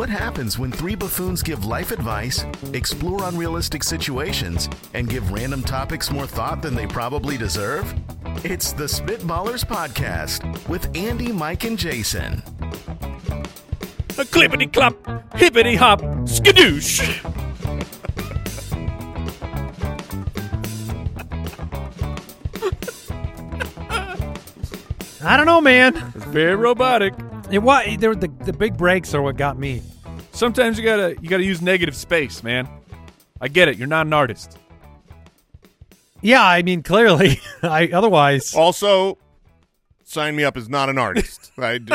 What happens when three buffoons give life advice, explore unrealistic situations, and give random topics more thought than they probably deserve? It's the Spitballers Podcast with Andy, Mike, and Jason. A clippity-clop, hippity-hop, skadoosh. I don't know, man. It's very robotic. The big breaks are what got me. Sometimes you gotta use negative space, man. I get it. You're not an artist. Yeah, I mean, clearly. Otherwise. Also, sign me up as not an artist.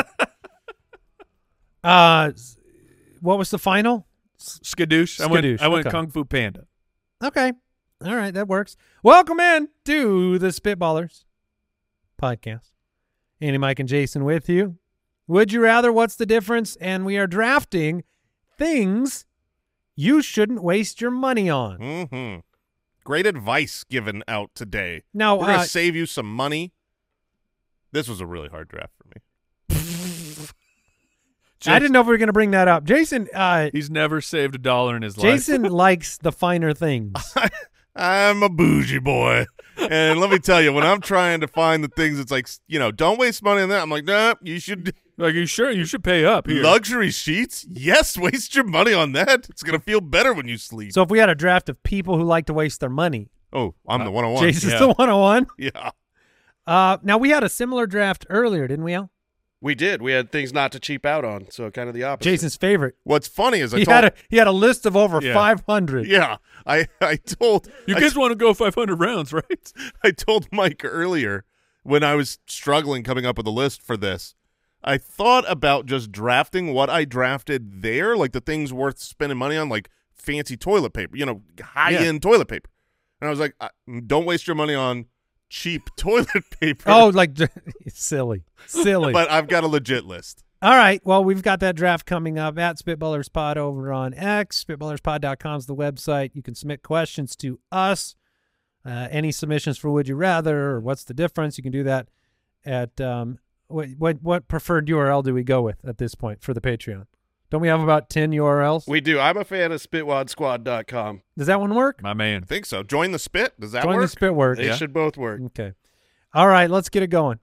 What was the final? Skadoosh. I went okay. Kung Fu Panda. Okay. All right, that works. Welcome in to the Spitballers Podcast. Andy, Mike, and Jason with you. Would you rather? What's the difference? And we are drafting things you shouldn't waste your money on. Mm-hmm. Great advice given out today. Now, we're going to save you some money. This was a really hard draft for me. I didn't know if we were going to bring that up. Jason. He's never saved $1 in his life. Jason likes the finer things. I'm a bougie boy. And let me tell you, when I'm trying to find the things, it's like, don't waste money on that. I'm like, nah, you should. Like, you should pay up here. Luxury sheets? Yes, waste your money on that. It's going to feel better when you sleep. So if we had a draft of people who like to waste their money. Oh, I'm the 101. Jason's the 101? Yeah. Now, we had a similar draft earlier, didn't we, Al? We did. We had things not to cheap out on, so kind of the opposite. Jason's favorite. What's funny is he had a list of over 500. Yeah, I told you guys want to go 500 rounds, right? I told Mike earlier when I was struggling coming up with a list for this. I thought about just drafting what I drafted there, like the things worth spending money on, like fancy toilet paper, high-end toilet paper. And I was like, don't waste your money on cheap toilet paper. Oh, like silly. But I've got a legit list. All right. Well, we've got that draft coming up at SpitballersPod over on X. SpitballersPod.com is the website. You can submit questions to us. Any submissions for Would You Rather or What's the Difference, you can do that at what preferred URL do we go with at this point for the Patreon? Don't we have about 10 URLs? We do. I'm a fan of SpitwadSquad.com. Does that one work? My man. I think so. Join the Spit. Does that work? Join the Spit work. They should both work. Okay. All right. Let's get it going.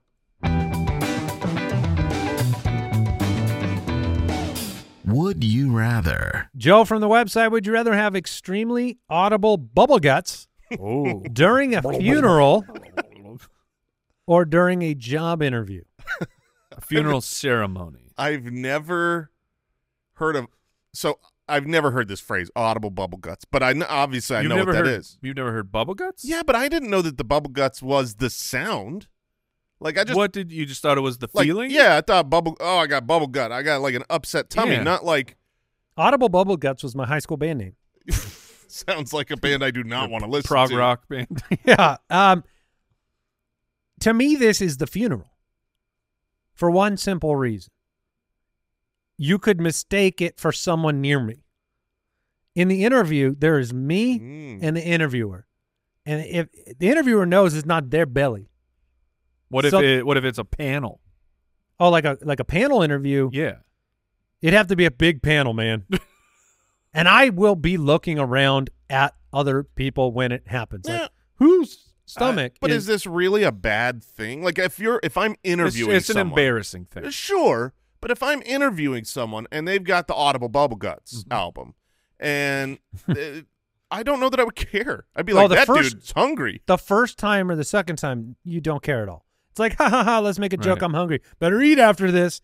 Would you rather? Joe from the website, would you rather have extremely audible bubble guts during a funeral or during a job interview? A funeral ceremony. I've never heard this phrase, audible bubble guts, but I know what that is. You've never heard bubble guts? Yeah, but I didn't know that the bubble guts was the sound. Like you just thought it was the feeling? Yeah, I thought I got bubble gut. I got like an upset tummy, not like. Audible Bubble Guts was my high school band name. Sounds like a band I do not want to listen to. Prog rock band. Yeah. To me, this is the funeral for one simple reason. You could mistake it for someone near me. In the interview, there is me and the interviewer. And if the interviewer knows it's not their belly. What if it's a panel? Oh, like a panel interview? Yeah. It'd have to be a big panel, man. And I will be looking around at other people when it happens. Yeah. Like, whose stomach But is this really a bad thing? Like if I'm interviewing it's someone. an embarrassing thing. Sure. But if I'm interviewing someone and they've got the Audible Bubble Guts album and I don't know that I would care. I'd be like, dude's hungry. The first time or the second time, you don't care at all. It's like, ha, ha, ha, let's make a joke. I'm hungry. Better eat after this.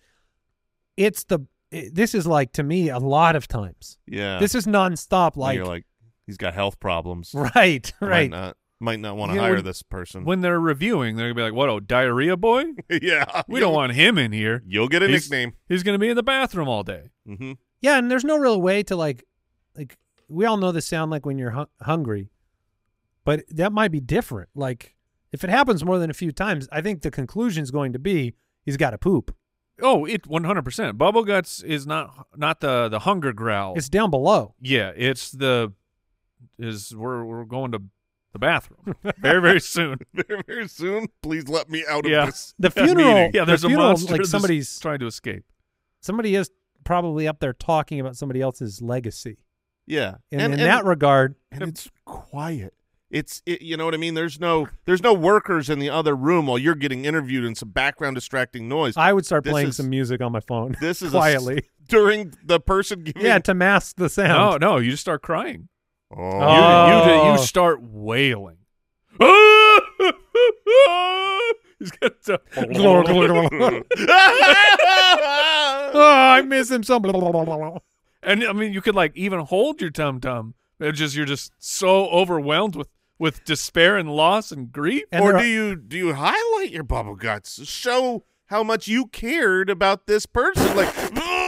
This is like, to me, a lot of times. Yeah. This is nonstop. Like, you're like, he's got health problems. Right. Might not want to hire this person. When they're reviewing, they're going to be like, diarrhea boy? Yeah. We don't want him in here. You'll get a nickname. He's going to be in the bathroom all day. Mm-hmm. Yeah, and there's no real way to, like we all know the sound like when you're hungry, but that might be different. Like, if it happens more than a few times, I think the conclusion is going to be he's got to poop. Oh, 100%. Bubble guts is not the hunger growl. It's down below. Yeah, we're going to the bathroom very, very soon. Very, very soon. Please let me out of this. The funeral. Yeah, there's the a funeral, monster like somebody's trying to escape. Somebody is probably up there talking about somebody else's legacy. Yeah. And in that regard, and it's quiet. You know what I mean? There's no workers in the other room while you're getting interviewed and some background distracting noise. I would start playing some music on my phone. This is quietly during the person giving. Yeah, to mask the sound. No, you just start crying. Oh. You start wailing. He's got to. I miss him so. And I mean, you could like even hold your tum-tum. You're just so overwhelmed with despair and loss and grief. And or do you highlight your bubble guts? Show how much you cared about this person. Like,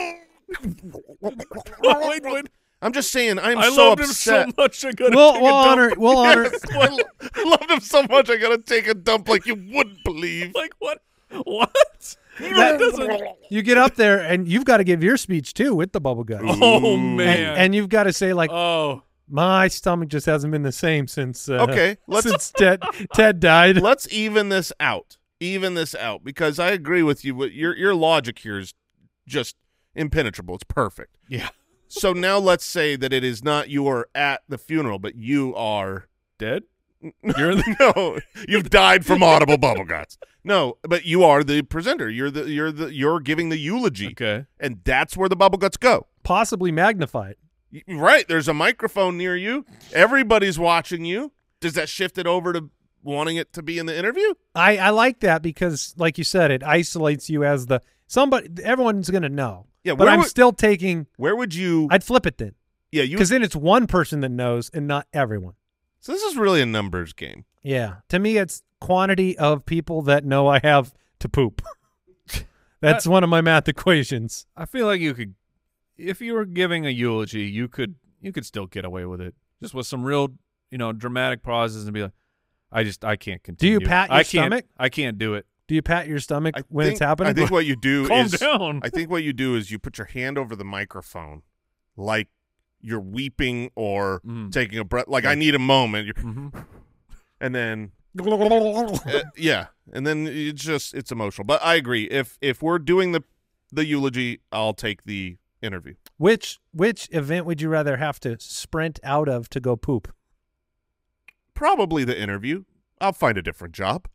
wait. I'm just saying, I so loved upset. him so much. I gotta We'll take a dump. honor. Yes, I loved him so much. I gotta take a dump like you wouldn't believe. Like what? What? That doesn't. You get up there and you've got to give your speech too with the bubble guts. Oh man. And you've got to say like, oh. my stomach just hasn't been the same since Okay, since Ted died. Let's even this out. Because I agree with you. Your logic here is just impenetrable. It's perfect. Yeah. So now let's say that it is not you are at the funeral, but you are Dead? no, you've died from audible bubble guts. No, but you are the presenter. You're giving the eulogy. Okay. And that's where the bubble guts go. Possibly magnified. Right. There's a microphone near you. Everybody's watching you. Does that shift it over to wanting it to be in the interview? I like that because, like you said, it isolates you as somebody. Everyone's going to know. Yeah, but I'm still taking. Where would you? I'd flip it then. Yeah, because then it's one person that knows and not everyone. So this is really a numbers game. Yeah, to me, it's quantity of people that know I have to poop. That's one of my math equations. I feel like you could, if you were giving a eulogy, you could still get away with it, just with some real, dramatic pauses and be like, I can't continue. Do you pat your stomach? I can't do it. Do you pat your stomach when it's happening? I think what you do Calm is down. I think what you do is you put your hand over the microphone, like you're weeping or taking a breath. Like I need a moment, and then yeah, and then it's emotional. But I agree. If we're doing the eulogy, I'll take the interview. Which event would you rather have to sprint out of to go poop? Probably the interview. I'll find a different job.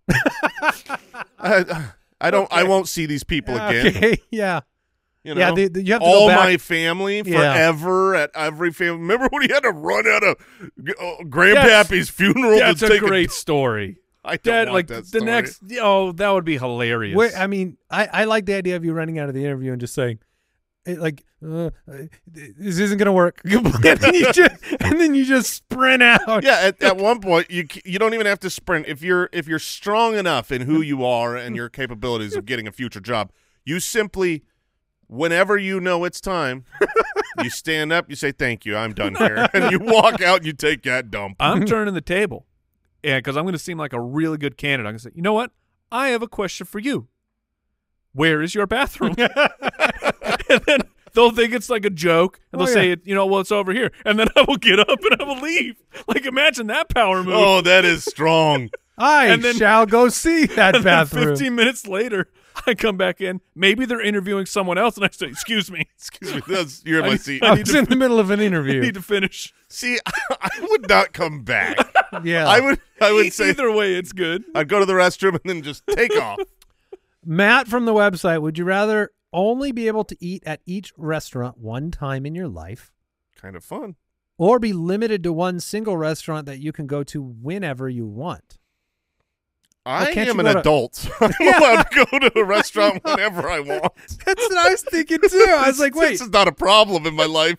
I don't. Okay. I won't see these people again. Okay, yeah. You know, yeah, you have to all go back. my family forever at every family. Remember when he had to run out of Grandpappy's funeral? That's to take a great story. I don't want that story. That would be hilarious. Wait, I mean, I like the idea of you running out of the interview and just saying, this isn't going to work. and then you just sprint out. Yeah, at one point you don't even have to sprint. If you're strong enough in who you are and your capabilities of getting a future job, you simply, whenever you know it's time, you stand up, you say thank you, I'm done here, and you walk out and you take that dump. I'm turning the table, because I'm going to seem like a really good candidate. I'm going to say, you know what? I have a question for you. Where is your bathroom? And then they'll think it's like a joke, and they'll say, well, it's over here. And then I will get up and I will leave. Like, imagine that power move. Oh, that is strong. I shall go see that bathroom. 15 minutes later, I come back in. Maybe they're interviewing someone else, and I say, excuse me. You're in my seat. I was in the middle of an interview. I need to finish. See, I would not come back. Yeah. I would say either way, it's good. I'd go to the restroom and then just take off. Matt from the website, would you rather only be able to eat at each restaurant one time in your life? Kind of fun. Or be limited to one single restaurant that you can go to whenever you want? I am an adult. I'm allowed to go to a restaurant whenever I want. That's what I was thinking too. I was like, wait. This is not a problem in my life.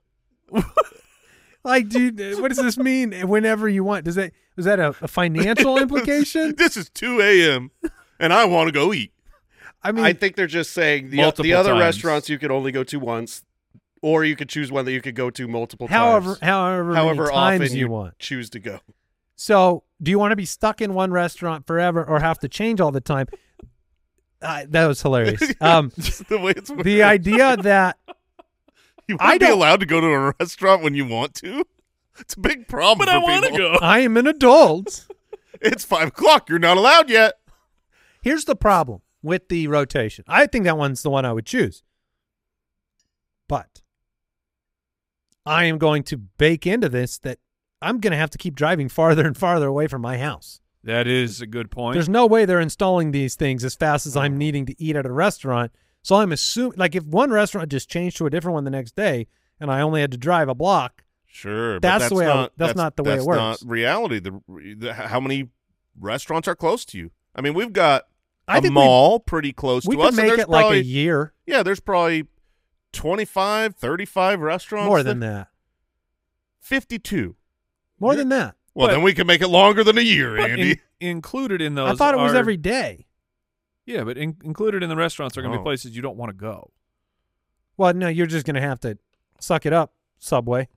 Like, dude, what does this mean? Whenever you want? Was that a financial implication? This is 2 a.m. and I want to go eat. I mean, I think they're just saying the other restaurants you could only go to once, or you could choose one that you could go to multiple times. However many times often you want. Choose to go. So, do you want to be stuck in one restaurant forever or have to change all the time? That was hilarious. The way it's the idea that you want to be allowed to go to a restaurant when you want to? It's a big problem but for I want to people. go. I am an adult. It's 5 o'clock. You're not allowed yet. Here's the problem with the rotation. I think that one's the one I would choose. But I am going to bake into this that I'm going to have to keep driving farther and farther away from my house. That is a good point. There's no way they're installing these things as fast as I'm needing to eat at a restaurant. So I'm assuming, like, if one restaurant just changed to a different one the next day and I only had to drive a block, sure, that's but the way. That's not the way it works. That's not reality. How many restaurants are close to you? I mean, we've got a mall pretty close to us. We could make it like a year. Yeah, there's probably 25, 35 restaurants. More than that. 52. More than that. Well, then we can make it longer than a year, Andy. Included in those, I thought it was every day. Yeah, but included in the restaurants are going to be places you don't want to go. Well, no, you're just going to have to suck it up, Subway.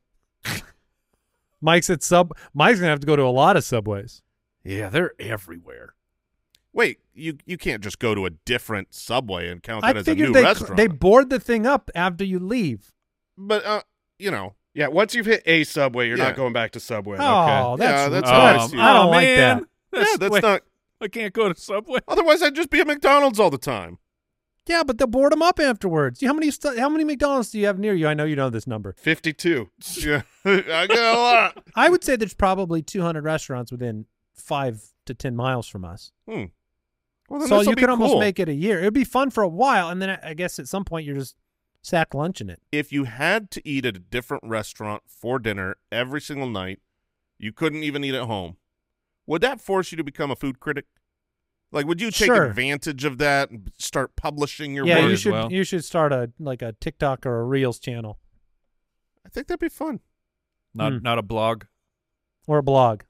Mike's going to have to go to a lot of Subways. Yeah, they're everywhere. Wait, you can't just go to a different Subway and count that as a new restaurant. restaurant. They board the thing up after you leave. But, you know. Yeah, once you've hit a Subway, you're not going back to Subway. Oh, okay. that's nice. I don't like that. That's not. I can't go to Subway. Otherwise, I'd just be at McDonald's all the time. Yeah, but they'll board them up afterwards. How many McDonald's do you have near you? I know you know this number. 52. Yeah, I got a lot. I would say there's probably 200 restaurants within 5 to 10 miles from us. Well, then so you could cool. almost make it a year. It would be fun for a while, and then I guess at some point you're just sack lunching it. If you had to eat at a different restaurant for dinner every single night, you couldn't even eat at home. Would that force you to become a food critic? Like, would you take advantage of that and start publishing your work? Yeah, you should start a TikTok or a Reels channel. I think that'd be fun. Not a blog. Or a blog.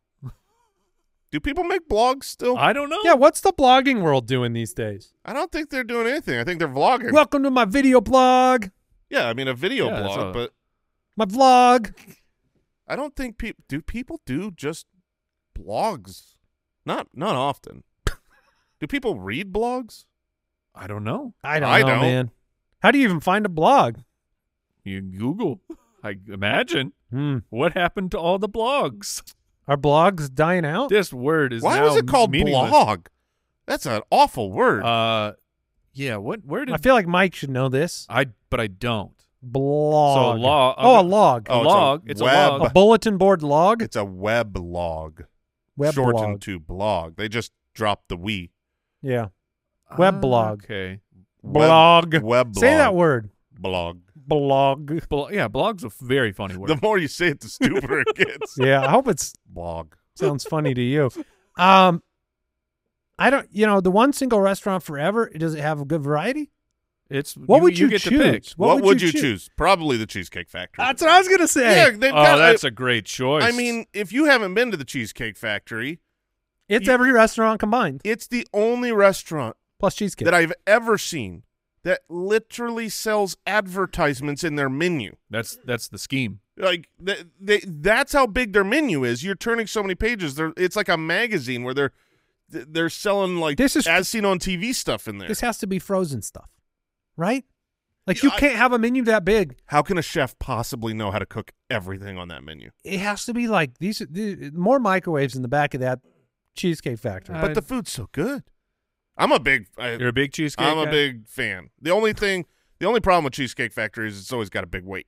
Do people make blogs still? I don't know. Yeah, what's the blogging world doing these days? I don't think they're doing anything. I think they're vlogging. Welcome to my video blog. Yeah, I mean a video blog, but my vlog. I don't think people do just blogs. Not often. Do people read blogs? I don't know. I don't know, man. How do you even find a blog? You Google. I imagine. What happened to all the blogs? Are blogs dying out? This word is Why now was it called meaningless. blog? That's an awful word. Yeah. Where did I feel like Mike should know this. But I don't. Blog. So a log. A log. It's a log. A bulletin board log. It's a weblog. Web shortened blog. to blog. They just dropped the we. Yeah. Web blog. Okay. Blog. Web blog. Say that word. Blog. Blog. Yeah, blog's a very funny word. The more you say it, the stupider it gets. Yeah, I hope it's blog. Sounds funny to you. I don't. The one single restaurant forever. Does it have a good variety? It's what would you get choose? to pick? What would you choose? Probably the Cheesecake Factory. That's what I was gonna say. Yeah, that's a great choice. I mean, if you haven't been to the Cheesecake Factory, it's every restaurant combined. It's the only restaurant plus cheesecake that I've ever seen that literally sells advertisements in their menu. That's the scheme. Like that's how big their menu is. You're turning so many pages. It's like a magazine where they're selling like as seen on TV stuff in there. This has to be frozen stuff, right? Like you can't have a menu that big. How can a chef possibly know how to cook everything on that menu? It has to be like these more microwaves in the back of that Cheesecake Factory. But the food's so good. I'm a big. You're a big Cheesecake I'm guy? a big fan. The only problem with Cheesecake Factory is it's always got a big wait.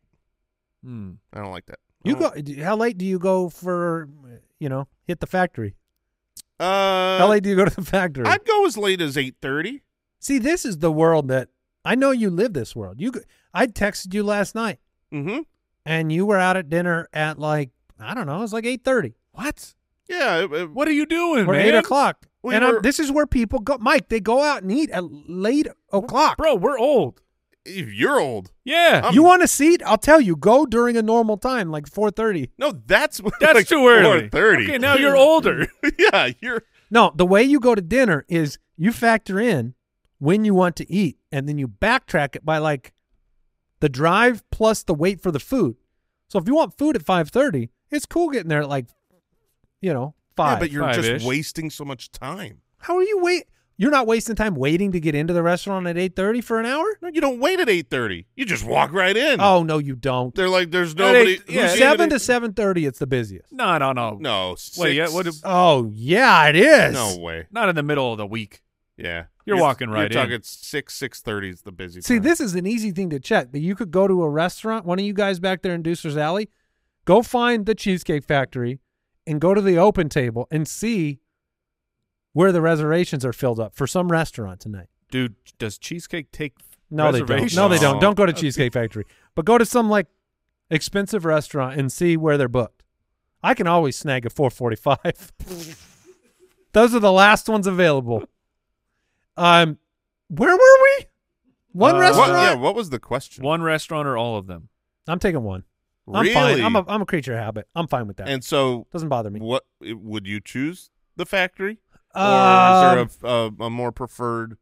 I don't like that. How late do you go for? Hit the factory. How late do you go to the factory? I'd go as late as 8:30. See, this is the world that I know you live. This world. I texted you last night, and you were out at dinner at like I don't know. It was like 8:30. What? Yeah. What are you doing, or man? 8 o'clock. This is where people go. Mike, they go out and eat at late o'clock. Bro, we're old. You're old. Yeah. You want a seat? I'll tell you. Go during a normal time, like 4:30. No, that's like too early. 4:30. Okay, now you're older. Yeah, you're. No, the way you go to dinner is you factor in when you want to eat, and then you backtrack it by like the drive plus the wait for the food. So if you want food at 5:30, it's cool getting there at like 5. Yeah, but you're 5-ish. just wasting so much time. How are you You're not wasting time waiting to get into the restaurant at 8:30 for an hour? No, you don't wait at 8:30. You just walk right in. Oh, no, you don't. They're like, there's nobody. Yeah, 7 to 7:30, it's the busiest. No. No. Wait, 6. yeah, Oh, yeah, it is. No way. Not in the middle of the week. Yeah. You're walking right you're in. talking 6:30 is the busy See, time. this is an easy thing to check. That you could go to a restaurant, one of you guys back there in Deucer's Alley, go find the Cheesecake Factory and go to the open table and see where the reservations are filled up for some restaurant tonight. Dude, does Cheesecake take No, they don't. reservations? No, they don't. Oh. Don't go to Cheesecake Factory. But go to some like expensive restaurant and see where they're booked. I can always snag a 445. Those are the last ones available. Where were we? One restaurant? What was the question? One restaurant or all of them? I'm taking one. I'm Really? fine. I'm a creature of habit. I'm fine with that. And so, Doesn't bother me. what would you choose? The factory, or Um, is there a more preferred?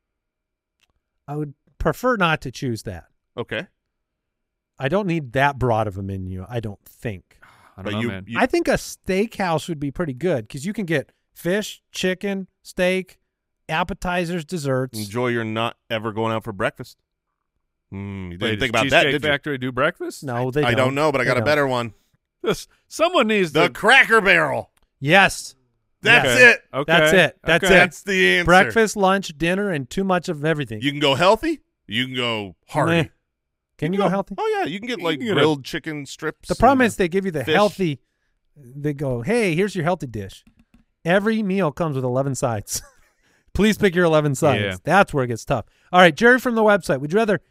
I would prefer not to choose that. Okay, I don't need that broad of a menu, I don't think. I but don't know, man. I think a steakhouse would be pretty good because you can get fish, chicken, steak, appetizers, desserts. enjoy your not ever going out for breakfast. You didn't Wait, think does about that, Cheesecake did you? Factory do breakfast? No, they I don't know, but I They got a don't. better one. Someone needs The to. Cracker Barrel. Yes. That's Okay. it. Okay. That's it. That's Okay. it. That's the answer. Breakfast, lunch, dinner, and too much of everything. You can go healthy. You can go hearty. Meh. Can you go healthy? Oh yeah, you can get like can get grilled chicken strips. The problem and- is they give you the fish. healthy. They go, hey, here's your healthy dish. Every meal comes with 11 sides. Please pick your 11 sides. Yeah. That's where it gets tough. All right, Jerry from the website. Would you rather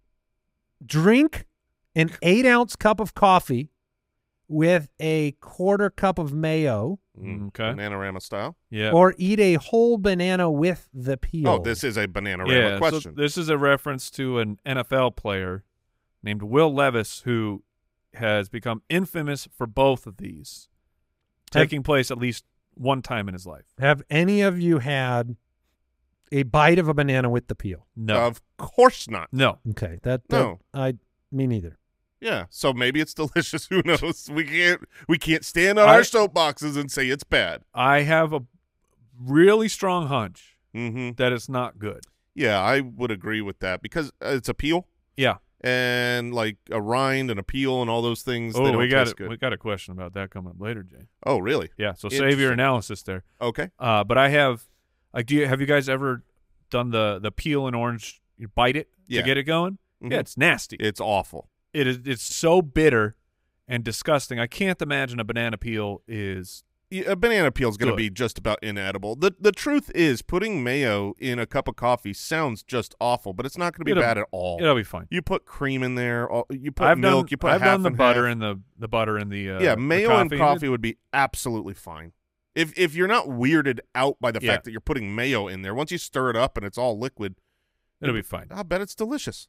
drink an 8-ounce cup of coffee with a quarter cup of mayo Okay. Bananarama style. Yeah. or eat a whole banana with the peel? Oh, this is a Bananarama Yeah. So question. this is a reference to an NFL player named Will Levis who has become infamous for both of these, taking place at least one time in his life. Have any of you had a bite of a banana with the peel? No. Of course not. No. Okay, No. me neither. Yeah, so maybe it's delicious. Who knows? We can't stand on our soapboxes and say it's bad. I have a really strong hunch Mm-hmm. that it's not good. Yeah, I would agree with that because it's a peel Yeah. and like a rind and a peel and all those things. They Oh, don't we got taste good. we got a question about that coming up later, Jay. Oh, really? Yeah. So save your Interesting. analysis there. Okay. But I have, like, have you guys ever done the peel and orange? You bite it Yeah. to get it going. Mhm. Yeah, it's nasty. It's awful. It's so bitter and disgusting. I can't imagine a banana peel is. Yeah, a banana peel is going to Good. be just about inedible. The truth is, putting mayo in a cup of coffee sounds just awful, but it's not going to be It'll- bad at all. It'll be fine. You put cream in there. You put I've milk. done. You put I've half done the and butter half. and the butter and the Yeah, the mayo and coffee. coffee would be absolutely fine. If you're not weirded out by the Yeah. fact that you're putting mayo in there, once you stir it up and it's all liquid, It'll be fine. I'll bet it's delicious.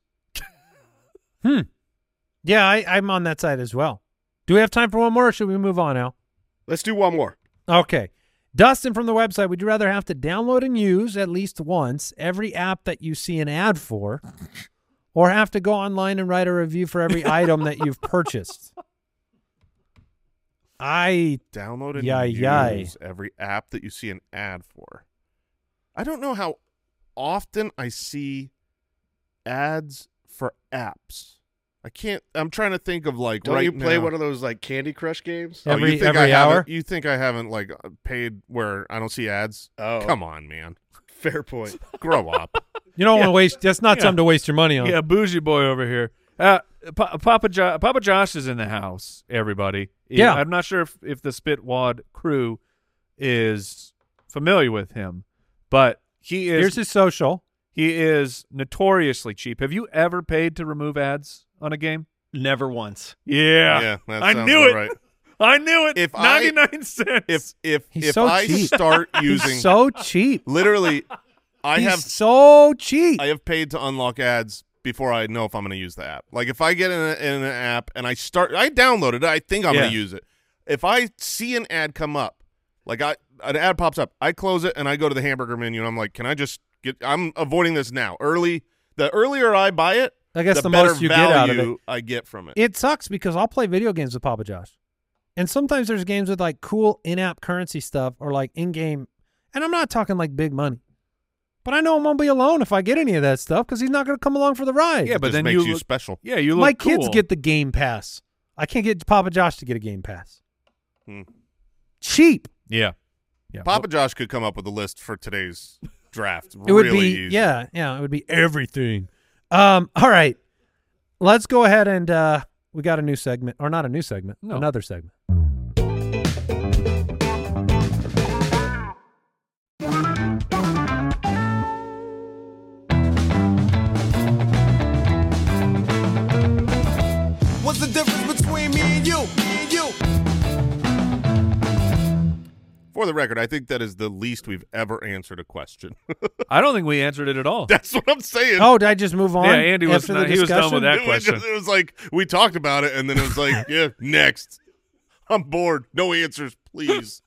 Yeah, I'm on that side as well. Do we have time for one more, or should we move on, Al? Let's do one more. Okay. Dustin from the website, would you rather have to download and use at least once every app that you see an ad for, or have to go online and write a review for every item that you've purchased? Download and Yay. use every app that you see an ad for. I don't know how often I see ads for apps. I'm trying to think of like Don't right you play now. one of those like Candy Crush games? Oh, Every- you think every I hour? haven't? You think I haven't like paid where I don't see ads? Oh, Come on, man, fair point. grow up. You don't want to waste. That's not Yeah. something to waste your money on. Yeah, bougie boy over here. Papa Josh is in the house. Everybody. Yeah. I'm not sure if the Spitwad crew is familiar with him, but Here's his social. he is notoriously cheap. Have you ever paid to remove ads on a game? Never once. Yeah, that I sounds knew about it. Right. I knew it. If I- 99 cents. If He's so I cheap. start using He's so cheap. literally, He's so cheap. I have paid to unlock ads before I know if I'm going to use the app. Like if I get in an app and I downloaded it, I think I'm going Yeah. to use it. If I see an ad come up, like an ad pops up, I close it and I go to the hamburger menu and I'm like, can I just get? I'm avoiding this now. The earlier I buy it, I guess the the better most you get out of it. value I get from it. It sucks because I'll play video games with Papa Josh. And sometimes there's games with like cool in-app currency stuff or like in-game. And I'm not talking like big money. But I know I'm going to be alone if I get any of that stuff because he's not going to come along for the ride. yeah, but Just then makes you you look, special. yeah, you look My cool. kids get the Game Pass. I can't get Papa Josh to get a Game Pass. Hmm. Cheap. yeah. Papa Josh could come up with a list for today's draft. It would really be easy. it would be everything. All right. Let's go ahead and we got a new segment, or not a new segment, another segment. What's the difference between me and you? For the record, I think that is the least we've ever answered a question. I don't think we answered it at all. That's what I'm saying. Oh, did I just move on? Yeah, Andy was after not- the he was done discussion? with that It was question. just- it was like we talked about it, and then it was like, yeah, next. I'm bored. No answers, please.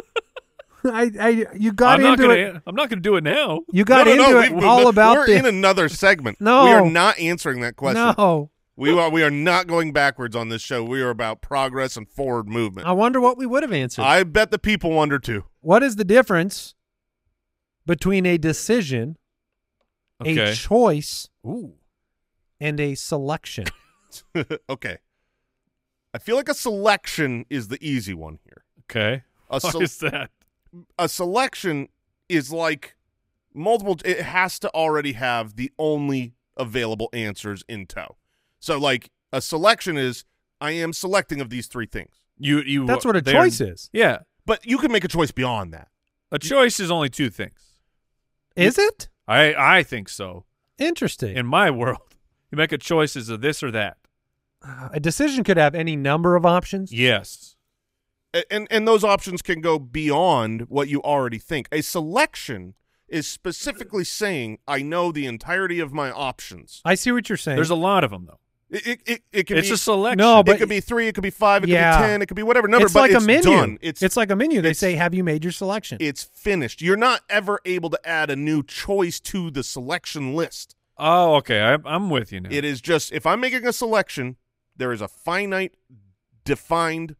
You got I'm not into gonna, it. I'm not going to do it now. You got No, into it we've- all about We're the in another segment. No. We are not answering that question. No. We are not going backwards on this show. We are about progress and forward movement. I wonder what we would have answered. I bet the people wonder too. What is the difference between a decision, Okay. a choice, Ooh. and a selection? Okay. I feel like a selection is the easy one here. Okay. A, What is that? a selection is like multiple. It has to already have the only available answers in tow. So, like, a selection is I am selecting of these three things. You. That's what a they're- choice is. Yeah. But you can make a choice beyond that. A choice is only two things. Is it? I think so. Interesting. In my world, you make a choice as a this or that. A decision could have any number of options. Yes. And those options can go beyond what you already think. A selection is specifically saying I know the entirety of my options. I see what you're saying. There's a lot of them, though. It can It's be a selection. No, but- it could be 3, it could be 5, it Yeah. could be 10, it could be whatever number. it's but like it's a menu. done. It's like a menu. They it's- say, "Have you made your selection?" It's finished. You're not ever able to add a new choice to the selection list. Oh, okay. I'm with you now. It is just if I'm making a selection, there is a finite, defined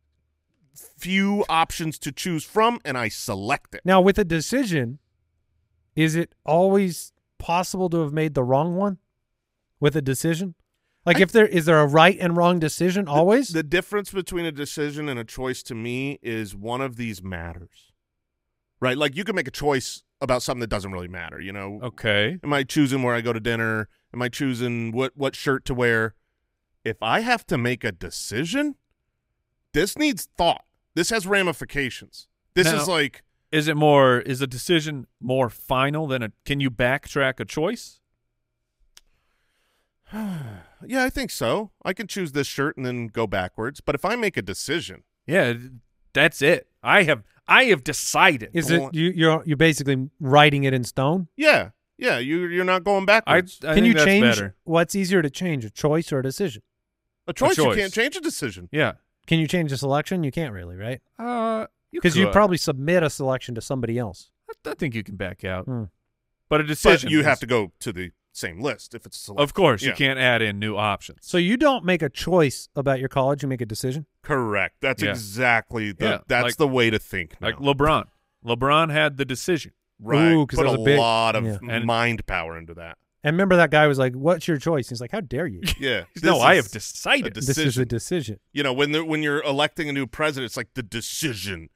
few options to choose from, and I select it. Now, with a decision, is it always possible to have made the wrong one with a decision? Like, is there a right and wrong decision always? The difference between a decision and a choice to me is one of these matters, right? Like you can make a choice about something that doesn't really matter. You know, Okay. am I choosing where I go to dinner? Am I choosing what shirt to wear? If I have to make a decision, this needs thought. This has ramifications. This Now- is like Is a decision more final than a? Can you backtrack a choice? yeah, I think so. I can choose this shirt and then go backwards. But if I make a decision, Yeah, that's it. I have decided. Is it you're basically writing it in stone? yeah, you're not going I backwards. Can think you that's change better. what's easier to change, a choice or a decision? a choice, you choice. can't change a decision. Yeah. Can you change a selection? You can't really, right? Because you could. probably submit a selection to somebody else. I think you can back out. Hmm. But a decision. But you is- have to go to the same list if it's a selection. Of course, you Yeah. can't add in new options. So you don't make a choice about your college; you make a decision. Correct. That's Yeah. exactly Yeah, that's like- the way to think. Now. like LeBron. LeBron had the decision. right. Ooh, 'cause Put that a was a big- lot of yeah. And- mind power into that. And remember, that guy was like, "What's your choice?" He's like, "How dare you? Yeah. No, This I is have decided. a This is a decision." You know, when you're electing a new president, it's like the decision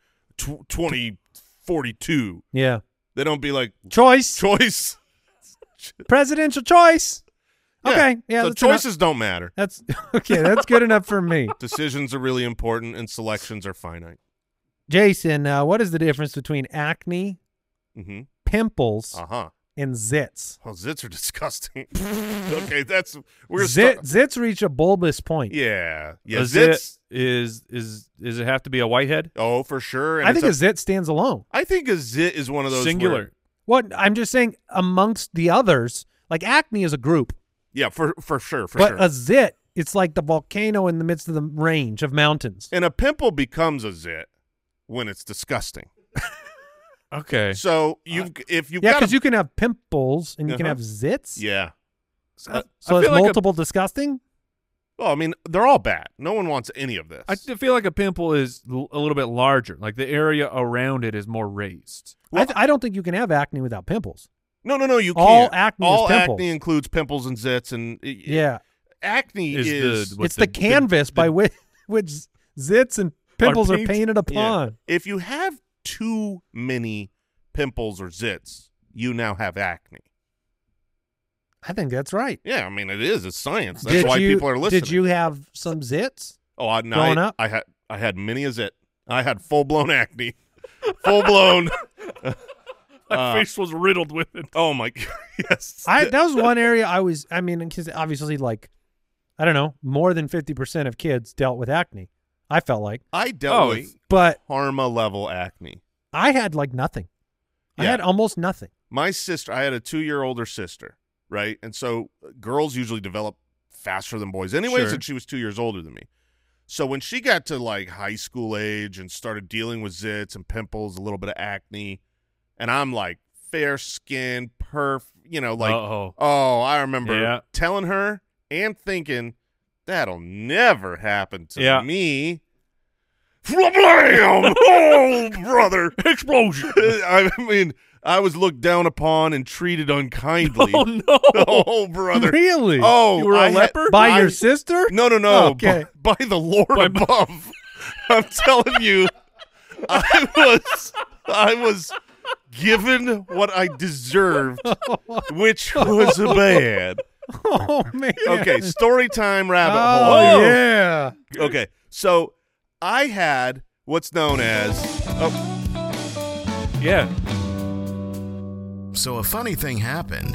2042. Yeah, They don't be like choice, choice. presidential choice. Okay, yeah, So that's enough. choices don't matter. That's okay. That's good enough for me. Decisions are really important, and selections are finite. Jason, what is the difference between acne, Mm-hmm. pimples, Uh-huh. and zits? Oh, zits are disgusting. Okay, that's we're Zits reach a bulbous point. Yeah. Yeah. A Zits. zit is it have to be a whitehead? Oh, for sure. And I think it's a zit stands alone. I think a zit is one of those Singular. where- What I'm just saying, amongst the others, like acne is a group, yeah, for sure, for but sure. a zit, it's like the volcano in the midst of the range of mountains. And a pimple becomes a zit when it's disgusting. Okay. So if you've Yeah, got because you can have pimples and you can Uh-huh. have zits. yeah. So I it's feel like multiple disgusting. Well, I mean, they're all bad. No one wants any of this. I feel like a pimple is a little bit larger. Like the area around it is more raised. Well, I don't think you can have acne without pimples. no, you all can't. acne is all pimples. acne includes pimples and zits, and Yeah, acne Is is the- it's the canvas by which zits and pimples are paint- painted upon. If you have too many pimples or zits, you now have acne. I think that's right. Yeah, I mean, it is. It's science. That's why people are listening. Did you have some zits? Oh, no, growing up? I had many a zit. I had full-blown acne. Full-blown. My face was riddled with it. Oh, my God. Yes. That was one area because obviously, like, I don't know, more than 50% of kids dealt with acne, I felt like. I dealt with Parma-level acne. I had, like, nothing. I had almost nothing. My sister, I had a 2-year older sister, right? And so girls usually develop faster than boys anyways, Sure. and she was 2 years older than me. So when she got to, like, high school age and started dealing with zits and pimples, a little bit of acne, and I'm, like, fair-skinned, like, I remember telling her and thinking, that'll never happen to me. Flablam! Oh, brother. Explosion. I mean, I was looked down upon and treated unkindly. Oh, no. Oh, brother. Really? Oh, you were a leper? By your sister? No. Oh, okay. By the Lord above. I'm telling you, I was given what I deserved, which was bad. Oh, man. Okay, story time rabbit hole. hole. Yeah. Okay, so I had what's known as Yeah. So a funny thing happened.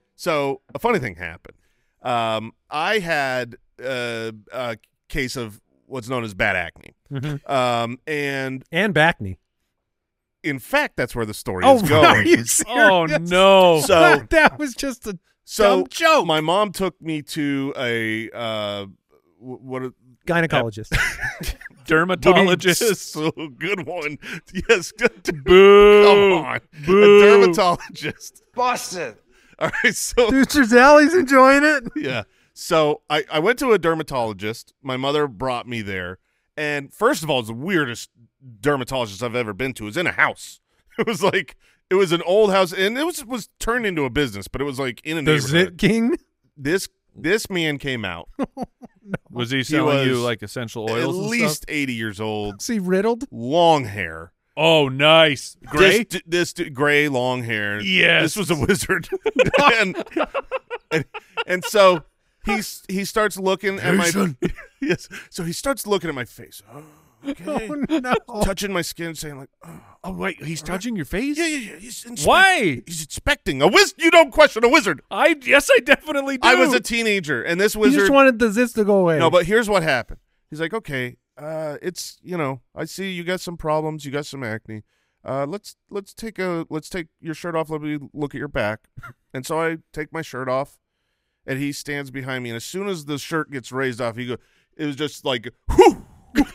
I had a case of what's known as bad acne. Mm-hmm. And Bacne. In fact, that's where the story is going. Are you serious? Oh, no. So that was just a dumb joke. My mom took me to a gynecologist. Dermatologist. So good one. Yes. Boo. Come on. Boo. A dermatologist. Busted. All right. So Future Sally's enjoying it. yeah. So I went to a dermatologist. My mother brought me there. And first of all, it's the weirdest dermatologist I've ever been to. It was in a house. It was an old house, and it was turned into a business, but it was like in a neighborhood. The Zit King? This man came out. Was he selling you like essential oils? At and least stuff? 80 years old. Is he riddled? Long hair. Oh, nice. Gray? This gray, long hair. Yes. This was a wizard. and so he starts looking at my yes. So he starts looking at my face. Oh, okay. Oh, no. Touching my skin, saying like, Oh, wait. He's touching your face? Yeah. Why? He's inspecting a wizard. You don't question a wizard. Yes, I definitely do. I was a teenager, and this He wizard. just wanted the zits to go away. No, but here's what happened. He's like, okay, it's I see you got some problems. You got some acne. Let's take your shirt off. Let me look at your back. And so I take my shirt off, and he stands behind me. And as soon as the shirt gets raised off, it was just like, whew.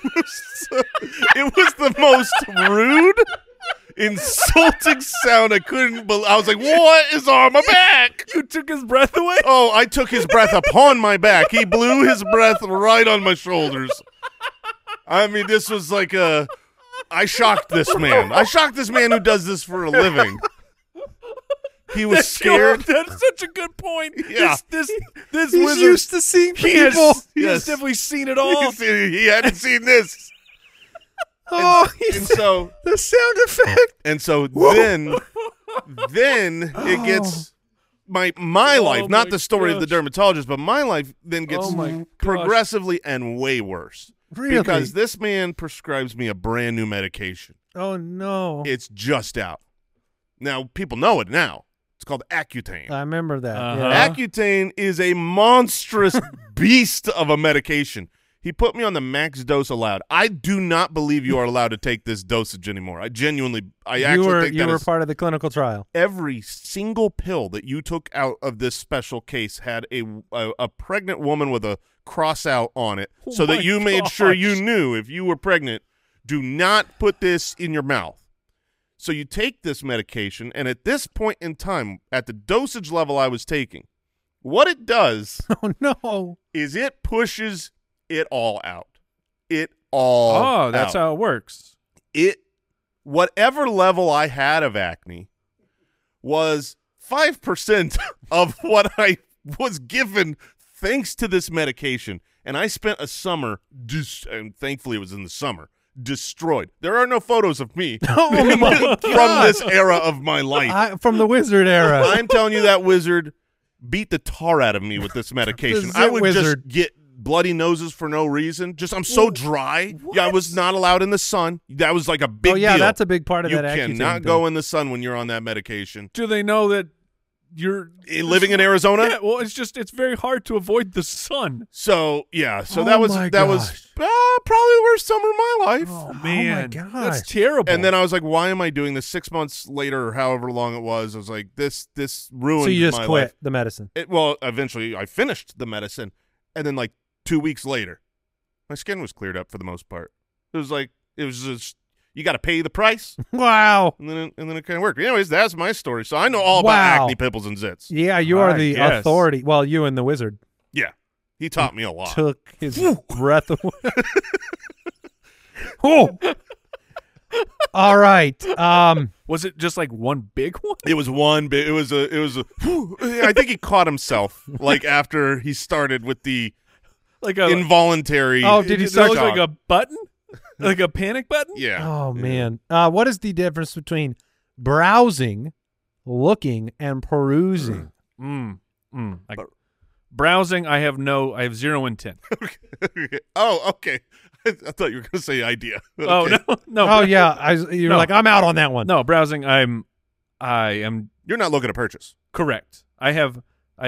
It was the most rude, insulting sound I couldn't believe. I was like, what is on my back? You took his breath away? Oh, I took his breath upon my back. He blew his breath right on my shoulders. I mean, this was like I shocked this man. I shocked this man who does this for a living. He was scared. That's such a good point. Yeah. This He's wizard, used to seeing he has, people. he has Yes. definitely seen it all. He hadn't seen this. Oh, And so the sound effect. And so then it gets my life, not my the story of the gosh. dermatologist, but my life then gets Oh my gosh. progressively and way worse. Really? Because this man prescribes me a brand new medication. Oh, no. It's just out. Now, people know it now. It's called Accutane. I remember that. Uh-huh. Yeah. Accutane is a monstrous beast of a medication. He put me on the max dose allowed. I do not believe you are allowed to take this dosage anymore. I actually think You that were is part of the clinical trial. every single pill that you took out of this special case had a pregnant woman with a cross out on it, Oh so that my you made sure you gosh. knew if you were pregnant, do not put this in your mouth. So you take this medication, and at this point in time, at the dosage level I was taking, what it does Oh, no. is it pushes it all out. It all Oh, that's out. how it works. Whatever level I had of acne was 5% of what I was given thanks to this medication. And I spent a summer, and thankfully it was in the summer, destroyed. There are no photos of me Oh my from this era of my life. From the wizard era. I'm telling you, that wizard beat the tar out of me with this medication. I would wizard. just get bloody noses for no reason. I'm so dry. What? Yeah, I was not allowed in the sun. That was like a big deal. That's a big part of you that. You cannot go in the sun when you're on that medication. Do they know that you're living in Arizona? Yeah, well, it's very hard to avoid the sun. So that Oh was my probably the worst summer of my life. Oh man, my gosh. that's terrible. And then I was like, why am I doing this? 6 months later, or however long it was, I was like, this ruined my life. So you just quit the medicine. Well, eventually I finished the medicine, and then like 2 weeks later, my skin was cleared up for the most part. It was just you got to pay the price, Wow. and then it kind of worked. Anyways, that's my story. So I know all about acne, pimples, and zits. Yeah, you are I the guess. authority. Well, you and the wizard Yeah, he taught me a lot. took his breath away. Oh. All right. was it just like one big one? It was one bit. It was a. I think he caught himself like after he started with the Like a involuntary. Oh, did he Does it start look like a button? Like a panic button? Yeah. Oh man. What is the difference between browsing, looking, and perusing? Like browsing, I have zero intent. Oh, okay. I thought you were going to say idea. Okay. Oh no. Oh yeah, you're No. like I'm out on that one. No, browsing. I am You're not looking to purchase. correct. I have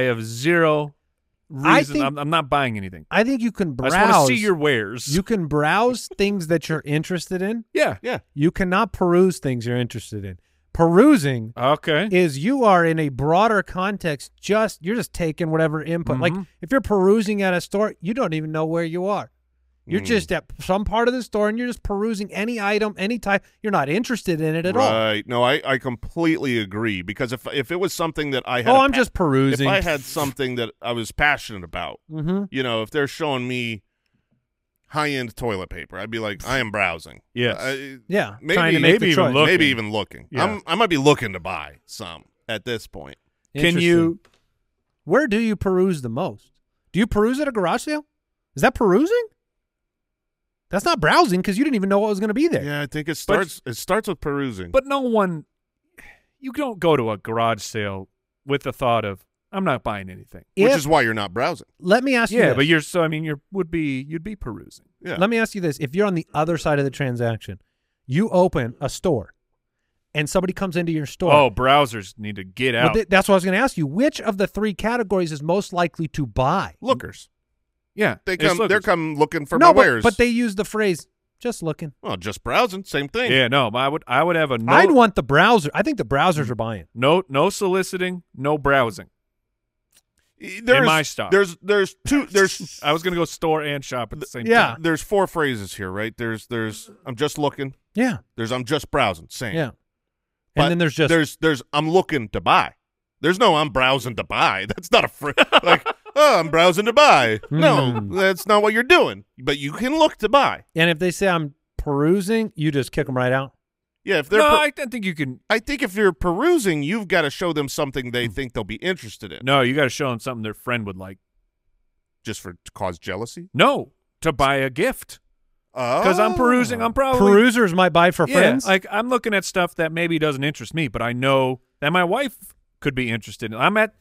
zero reason. think- I'm not buying anything. I think you can I browse. just want to see your wares. You can browse things that you're interested in. yeah. You cannot peruse things you're interested in. Perusing Okay. is you are in a broader context. You're just taking whatever input. Like Mhm. if you're perusing at a store, you don't even know where you are. You're just at some part of the store and you're just perusing any item, any type. You're not interested in it at all. Right. No, I completely agree, because if it was something that I had Oh, I'm just perusing. if I had something that I was passionate about, Mm-hmm. if they're showing me high-end toilet paper, I'd be like, I am browsing. Yes. Yeah, Maybe- trying to make maybe the even choice. look. Maybe Looking. even looking. Yeah. I might be looking to buy some at this point. Can you? Where do you peruse the most? Do you peruse at a garage sale? Is that perusing? That's not browsing because you didn't even know what was going to be there. Yeah, I think it starts with perusing. But no one. You don't go to a garage sale with the thought of I'm not buying anything. which is why you're not browsing. Let me ask you Yeah, this. but you'd be perusing. Yeah. Let me ask you this. If you're on the other side of the transaction, you open a store and somebody comes into your store. Oh, browsers need to get Well, out. that's what I was going to ask you. Which of the three categories is most likely to buy? Lookers. yeah, They it's come. They're lookers. come looking for no, my but, wares. but they use the phrase "just looking." well, just browsing, same thing. Yeah, no, I would have a no. I'd want the browser. I think the browsers are buying. no soliciting, no browsing. There's, my style. There's two. There's I was gonna go store and shop at the same Yeah. time. there's four phrases here, right? There's I'm just looking. Yeah, There's I'm just browsing. Same. yeah. But And then there's just there's I'm looking to buy. There's no I'm browsing to buy. That's not a phrase. Like, oh, I'm browsing to buy. No, that's not what you're doing. But you can look to buy. and if they say I'm perusing, you just kick them right out. Yeah, if they're No, I think you can. I think if you're perusing, you've got to show them something they think they'll be interested in. No, you got to show them something their friend would like. Just to cause jealousy? No, to buy a gift. Because I'm perusing, I'm probably Perusers might buy for yeah, friends. like I'm looking at stuff that maybe doesn't interest me, but I know that my wife could be interested in. I'm at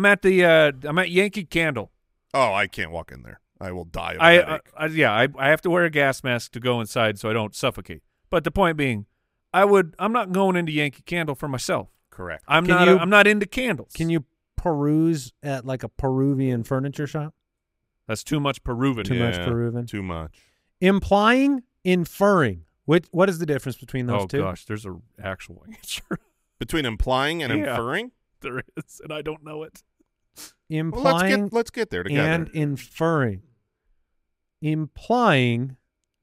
Yankee Candle. Oh, I can't walk in there. I will die of a headache. I have to wear a gas mask to go inside so I don't suffocate. But the point being, I'm not going into Yankee Candle for myself. Correct. I'm Can not into candles. Can you peruse at like a Peruvian furniture shop? That's too much Peruvian. Too much Peruvian. Too much. Implying, inferring. What is the difference between those Oh two? gosh, there's an actual answer. Between implying and Yeah. inferring? There is, and I don't know it. Implying let's get there together. and inferring. Implying,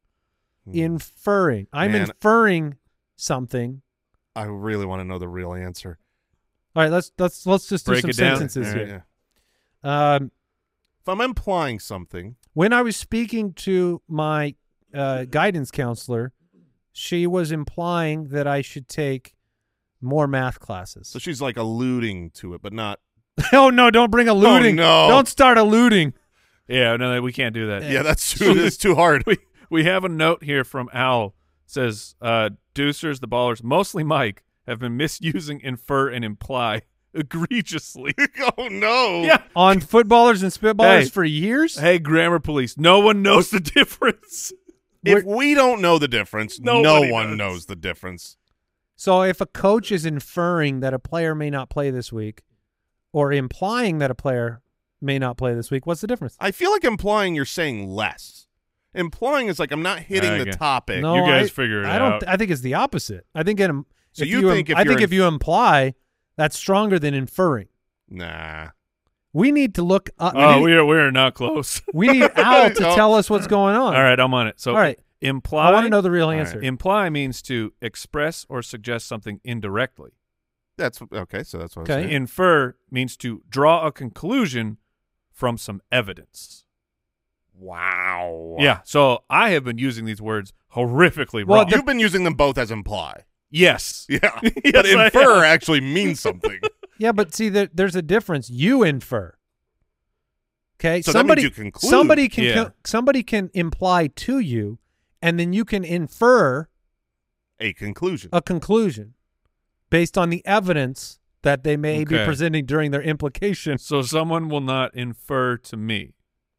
inferring. I'm Man. inferring something. I really want to know the real answer. All right, let's just do Break some it down. sentences All right. here. Yeah. If I'm implying something, When I was speaking to my guidance counselor, she was implying that I should take more math classes. so she's like alluding to it, but not. Oh no! Don't bring alluding. no. Don't start alluding. Yeah, no, we can't do that. Yeah, that's too hard. We have a note here from Al says, Deucers, the Ballers, mostly Mike, have been misusing infer and imply egregiously. Oh, no. Yeah. On Footballers and Spitballers Hey. for years? Hey, grammar police, no one knows the difference. If we don't know the difference, no Nobody one does. knows the difference. So if a coach is inferring that a player may not play this week or implying that a player may not play this week, what's the difference? I feel like implying you're saying less. Implying is like I'm not hitting the Okay. topic. No, You guys I- figure it I don't. out. I think it's the opposite. I think So you think if you're if you imply, that's stronger than inferring. Nah. We need to look up. Oh, we're not close. we need Al to Oh. tell us what's going on. All right, I'm on it. So All right. imply. I want to know the real All right. answer. Imply means to express or suggest something indirectly. That's okay. So that's what Okay. I'm saying. Infer means to draw a conclusion from some evidence. Wow. Yeah. So I have been using these words horrifically Well, wrong. You've been using them both as imply. yes. Yeah. Yes, But I infer have. actually means something. Yeah, but see, there's a difference. You infer. Okay, So that means you conclude. somebody can imply to you, and then you can infer A conclusion. a conclusion based on the evidence that they may be Okay. presenting during their implication. So someone will not infer to me.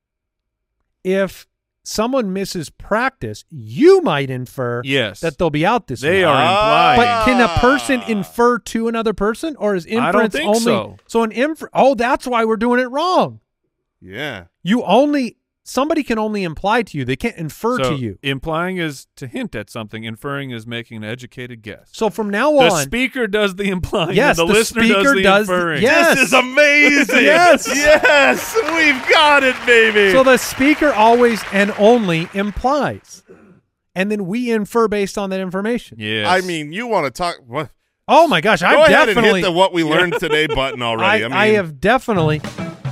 If someone misses practice, you might infer Yes. that they'll be out this They week. are implying. But can a person infer to another person, or is inference I don't think only? so. An oh, that's why we're doing it wrong. Yeah. Somebody can only imply to you. They can't infer So to you. implying is to hint at something. Inferring is making an educated guess. So from now The on, speaker does the implying. Yes, and the the listener speaker does does the the- inferring. yes. This is amazing. Yes. Yes. We've got it, baby. so the speaker always and only implies, and then we infer based on that information. Yes. I mean, you want to talk. What? Oh my gosh, Go I've ahead and definitely, hit the what we learned today button already. I have definitely,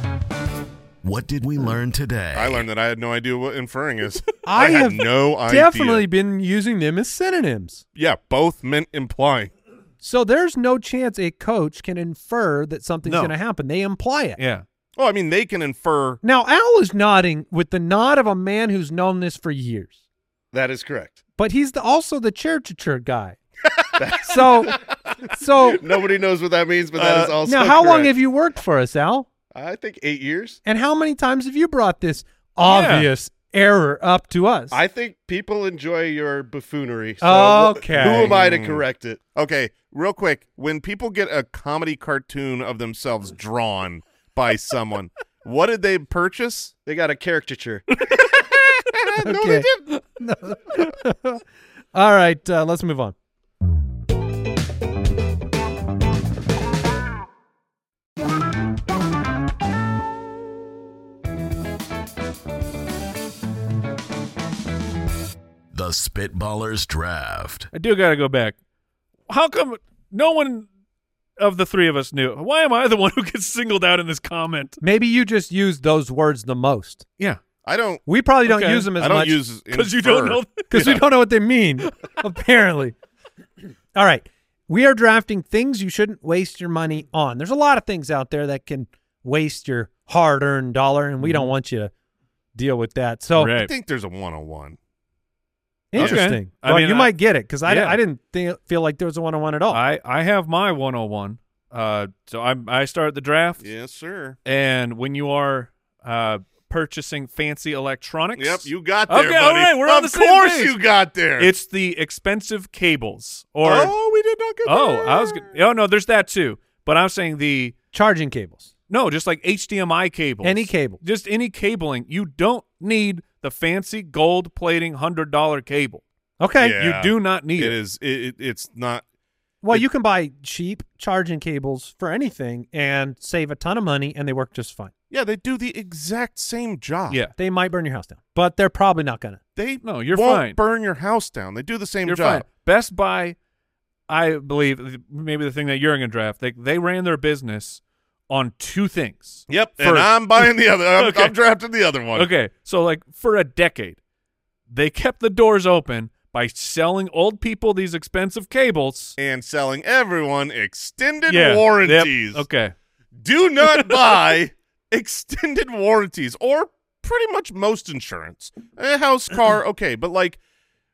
What did we learn today? I learned that I had no idea what inferring is. I had have no idea. definitely been using them as synonyms. Yeah, both meant implying. So there's no chance a coach can infer that something's No. going to happen. They imply it. Yeah. Well, I mean, they can infer. Now Al is nodding with the nod of a man who's known this for years. That is correct. But he's also the church guy. so Nobody knows what that means, but that is also now, how long correct. have you worked for us, Al? I think 8 years. And how many times have you brought this obvious error up to us? I think people enjoy your buffoonery. So Okay. who am I to correct it? Okay, real quick. When people get a comedy cartoon of themselves drawn by someone, what did they purchase? They got a caricature. No, they didn't. All right, let's move on. The Spitballers Draft. I do got to go back. How come no one of the three of us knew? Why am I the one who gets singled out in this comment? Maybe you just use those words the most. Yeah. I don't. We probably don't Okay. use them as I don't much use Because you don't know. because we don't know what they mean, apparently. All right. We are drafting things you shouldn't waste your money on. There's a lot of things out there that can waste your hard-earned dollar, and we don't want you to deal with that. So Right. I think there's a 101. interesting. Okay. I Well, mean, you I- might get it because Yeah. I didn't feel like there was a 101 at all. I have my 101. So I start the draft. Yes, sir. And when you are purchasing fancy electronics. Yep, you got there, Okay, buddy. all right, we're on the same Of course page. you got there. It's the expensive cables. Or oh, we did not get there. I was. Oh no, there's that too. But I'm saying the Charging cables. no, just like HDMI cables. Any cable. Just any cabling. You don't need the fancy gold plating $100 cable. Okay. Yeah. You do not need It it. is. It's not. Well, you can buy cheap charging cables for anything and save a ton of money, and they work just fine. Yeah, they do the exact same job. Yeah. They might burn your house down, but they're probably not going to. They No, you're won't fine. burn your house down. They do the same You're job. fine. Best Buy, I believe, maybe the thing that you're going to draft, they ran their business on two things. Yep, For- and I'm buying the other. Okay. I'm drafting the other one. Okay, so like for a decade, they kept the doors open by selling old people these expensive cables. And selling everyone extended Yeah, warranties. Yep. Okay. Do not buy extended warranties or pretty much most insurance. A house, car, okay, but like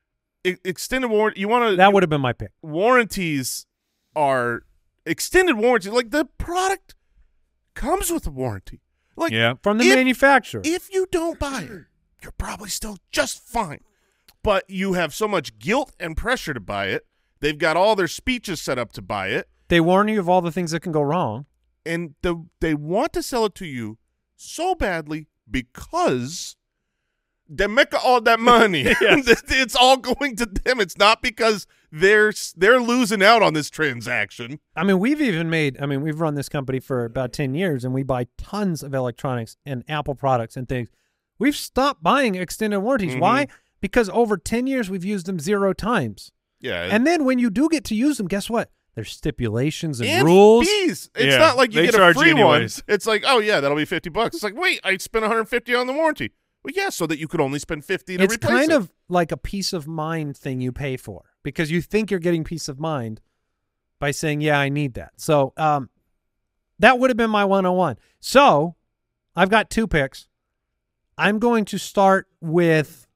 extended warranty. You want to That would have been my pick. warranties are extended warranties. Like the product comes with a warranty. Like From the if- manufacturer. If you don't buy it, you're probably still just fine. But you have so much guilt and pressure to buy it. They've got all their speeches set up to buy it. They warn you of all the things that can go wrong. And they want to sell it to you so badly because they make all that money. It's all going to them. It's not because they're losing out on this transaction. I mean, we've run this company for about 10 years, and we buy tons of electronics and Apple products and things. We've stopped buying extended warranties. Mm-hmm. Why? Because over 10 years, we've used them 0 times. Yeah. And then when you do get to use them, guess what? There's stipulations and and rules. fees. It's not like you they get a charge free you one. anyways. It's like, oh yeah, that'll be $50. It's like, wait, I spent $150 on the warranty. Well, yeah, so that you could only spend $50 to It's replace kind it. of like a peace of mind thing you pay for because you think you're getting peace of mind by saying, yeah, I need that. So that would have been my 101. So I've got 2 picks. I'm going to start with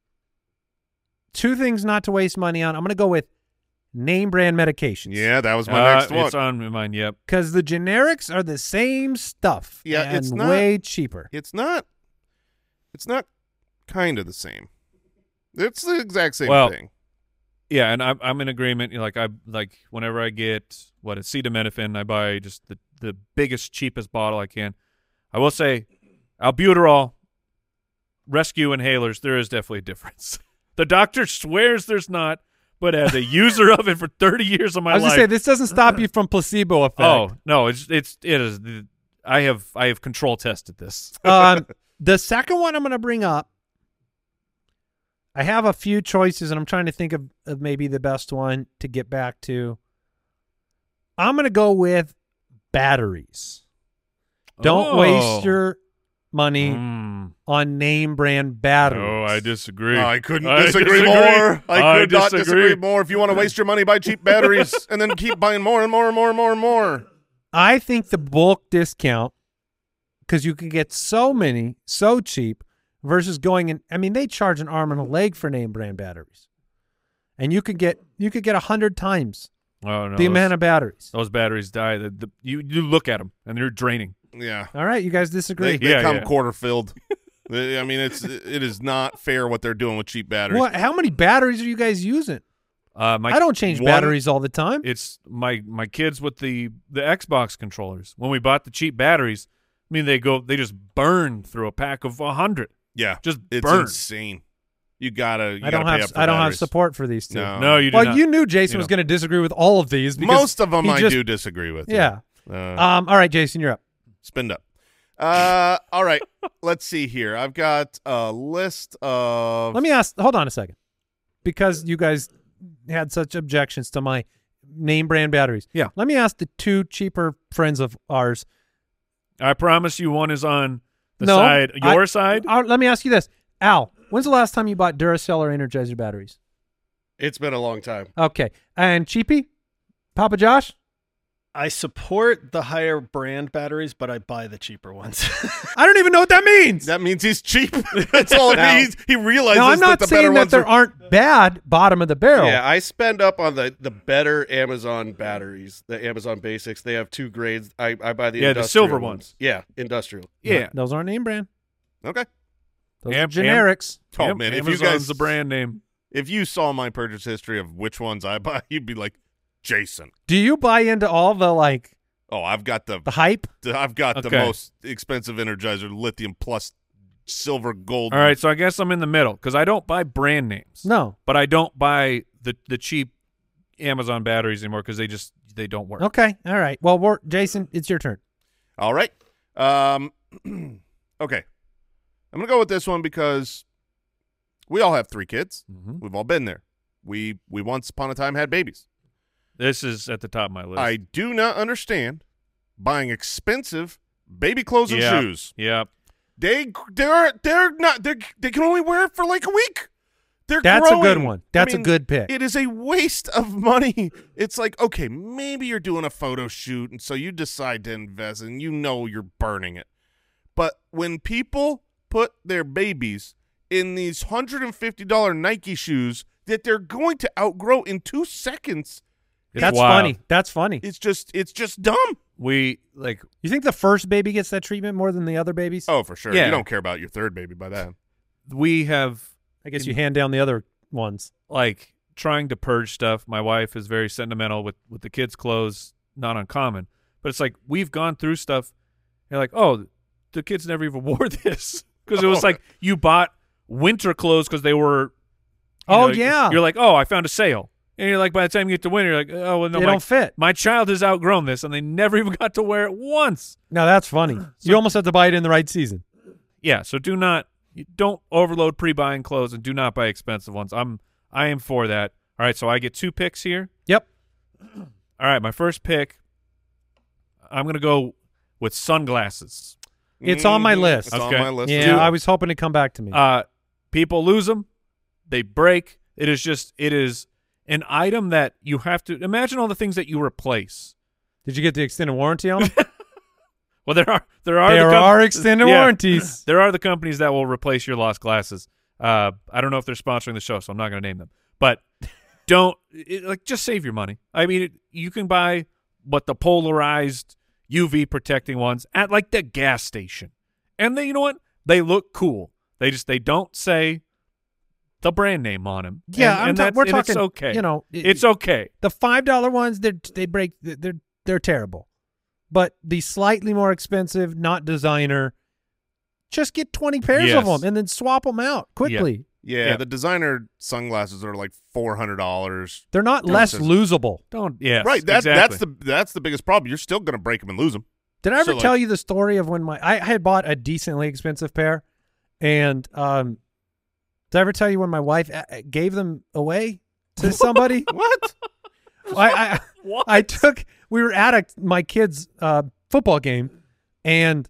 2 things not to waste money on. I'm going to go with name brand medications. Yeah, that was my next one. It's on my mind. Yep. Because the generics are the same stuff. Yeah, and it's not- way cheaper. It's not kind of the same. It's the exact same thing. Yeah, and I'm in agreement. Like whenever I get acetaminophen, I buy just the biggest, cheapest bottle I can. I will say, albuterol, rescue inhalers. There is definitely a difference. The doctor swears there's not, but as a user of it for 30 years of my I was life, going to say, this doesn't stop you from placebo effect. oh no, it is. I have control tested this. The second one I'm going to bring up, I have a few choices, and I'm trying to think of maybe the best one to get back to. I'm going to go with batteries. Don't waste your money on name brand batteries. Oh, I disagree. I couldn't disagree more. I could not disagree more. If you want to waste your money, buy cheap batteries and then keep buying more and more and more and more and more. I think the bulk discount, because you can get so many so cheap versus going in. I mean, they charge an arm and a leg for name brand batteries, and you could get 100 times the amount of batteries. Those batteries die. You look at them and they're draining. Yeah. All right, you guys disagree. They come quarter filled. I mean, it is not fair what they're doing with cheap batteries. What? How many batteries are you guys using? I don't change batteries all the time. It's my kids with the Xbox controllers. When we bought the cheap batteries, I mean they just burn through a pack of 100. Yeah, just it's burn. insane. I don't have support for these two. No, you do well, not. you knew Jason was going to disagree with all of these. Because most of them I do disagree with. Yeah. All right, Jason, you're up. Spin up. All right. Let's see here. I've got a list of. Let me ask. Hold on a second, because you guys had such objections to my name brand batteries. Yeah. Let me ask the 2 cheaper friends of ours. I promise you, one is on your side. Let me ask you this, Al. When's the last time you bought Duracell or Energizer batteries? It's been a long time. Okay, and Cheapy, Papa Josh. I support the higher brand batteries, but I buy the cheaper ones. I don't even know what that means. That means he's cheap. That's all it means. He realizes Now, I'm not that the better saying that ones there aren't bad bottom of the barrel. Yeah, I spend up on the better Amazon batteries, the Amazon Basics. They have 2 grades. I buy the industrial the silver ones. Yeah, industrial. Yeah, Those aren't name brand. Okay. Those are generics. Oh, Yep, man. Amazon's the brand name. If you saw my purchase history of which ones I buy, you'd be like, Jason. Do you buy into all the Oh, I've got the hype? I've got the Okay. most expensive Energizer lithium plus silver gold. All right, so I guess I'm in the middle because I don't buy brand names. No. But I don't buy the cheap Amazon batteries anymore because they don't work. Okay. All right. Well, Jason, it's your turn. All right. Okay. I'm going to go with this one because we all have 3 kids. Mhm. We've all been there. We once upon a time had babies. This is at the top of my list. I do not understand buying expensive baby clothes and shoes. Yeah. They can only wear it for like a week. They're That's growing. a good one. That's a good pick. It is a waste of money. It's like, okay, maybe you're doing a photo shoot, and so you decide to invest, and you know you're burning it. But when people put their babies in these $150 Nike shoes that they're going to outgrow in 2 seconds. That's wild. funny. That's funny. It's just dumb. You think the first baby gets that treatment more than the other babies? Oh, for sure. Yeah. You don't care about your third baby by that. we have I guess you hand down the other ones. like trying to purge stuff. My wife is very sentimental with the kids' clothes, not uncommon. But it's like we've gone through stuff. You're like, oh, the kids never even wore this because it was like you bought winter clothes because they were. Yeah. You're like, oh, I found a sale, and you're like, by the time you get to winter, you're like, oh, well, no, They don't fit. My child has outgrown this, and they never even got to wear it once. Now that's funny. You almost have to buy it in the right season. Yeah, so don't overload pre-buying clothes and do not buy expensive ones. I am for that. All right, so I get 2 picks here. Yep. All right, my first pick, I'm going to go with sunglasses. It's on my list. It's on Okay. my list. Yeah, too. I was hoping to come back to me. People lose them. They break. It is an item that you have to – imagine all the things that you replace. Did you get the extended warranty on them? Well, there are There are extended warranties. There are the companies that will replace your lost glasses. I don't know if they're sponsoring the show, so I'm not going to name them. But just save your money. I mean, you can buy the polarized UV protecting ones at like the gas station, and you know what? They look cool. They don't say the brand name on them. Yeah, we're talking. It's okay. It's okay. The $5 ones, they break. They're terrible. But the slightly more expensive, not designer, just get 20 pairs of them and then swap them out quickly. Yeah, the designer sunglasses are like $400. They're not less losable. Right. Exactly. That's the biggest problem. You're still going to break them and lose them. Did I ever tell you the story of when I had bought a decently expensive pair, and did I ever tell you when my wife gave them away to somebody? What? We were at my kid's football game, and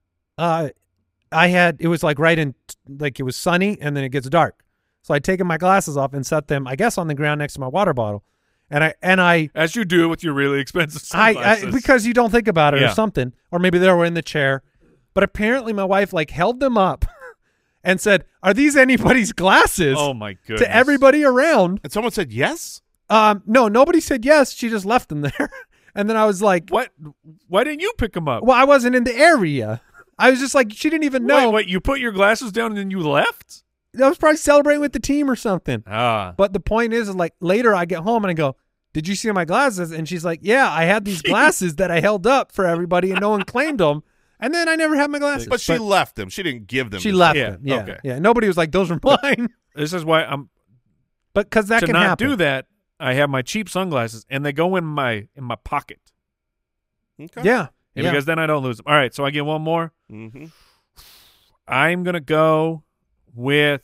it was like right in, like it was sunny, and then it gets dark. So I'd taken my glasses off and set them, I guess, on the ground next to my water bottle. And I as you do with your really expensive sunglasses. because you don't think about it or something, or maybe they were in the chair. But apparently my wife held them up and said, "Are these anybody's glasses?" Oh my goodness. To everybody around. And someone said yes? No, nobody said yes. She just left them there. And then I was like, "What? Why didn't you pick them up?" Well, I wasn't in the area. I was just like, she didn't even know. Wait, you put your glasses down and then you left? I was probably celebrating with the team or something. But the point is like later I get home and I go, "Did you see my glasses?" And she's like, "Yeah, I had these glasses that I held up for everybody and no one claimed them. And then I never had my glasses." But she left them. She didn't give them. She left them. Yeah. Okay. Yeah. Nobody was like, "Those are mine." This is why I'm. But because that to can not happen. do that, I have my cheap sunglasses and they go in my pocket. Okay. Yeah. And because then I don't lose them. All right, so I get one more. Mm-hmm. I'm gonna go with.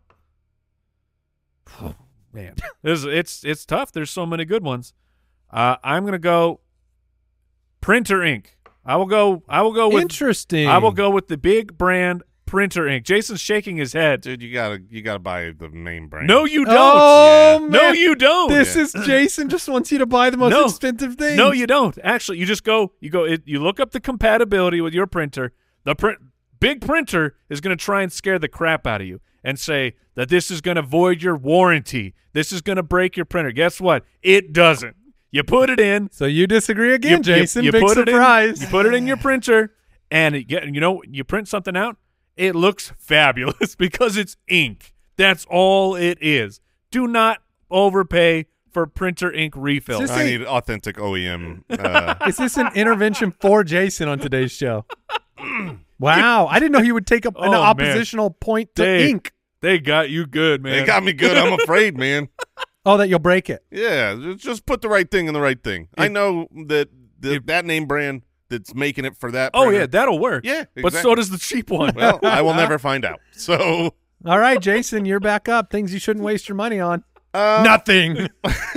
Oh, man, it's tough. There's so many good ones. I'm gonna go printer ink. I will go with Interesting. I will go with the big brand printer ink. Jason's shaking his head. Dude, you gotta buy the name brand. No, you don't. Oh, No, man. you don't. This is Jason just wants you to buy the most No. expensive thing. No, you don't. Actually, you just go. You look up the compatibility with your printer. The big printer is going to try and scare the crap out of you and say that this is going to void your warranty. This is going to break your printer. Guess what? It doesn't. You put it in. So you disagree again, Jason. You Big put surprise. You put it in your printer, and you print something out. It looks fabulous because it's ink. That's all it is. Do not overpay for printer ink refills. I need authentic OEM. Is this an intervention for Jason on today's show? Wow. I didn't know he would take up an oppositional point to ink. They got you good, man. They got me good. I'm afraid, man. Oh, that you'll break it. Yeah, just put the right thing in the right thing. I know that that name brand that's making it for that. Oh, printer, yeah, that'll work. Yeah, But so exactly. does the cheap one. Well, I will never find out. So, All right, Jason, you're back up. Things you shouldn't waste your money on. Nothing.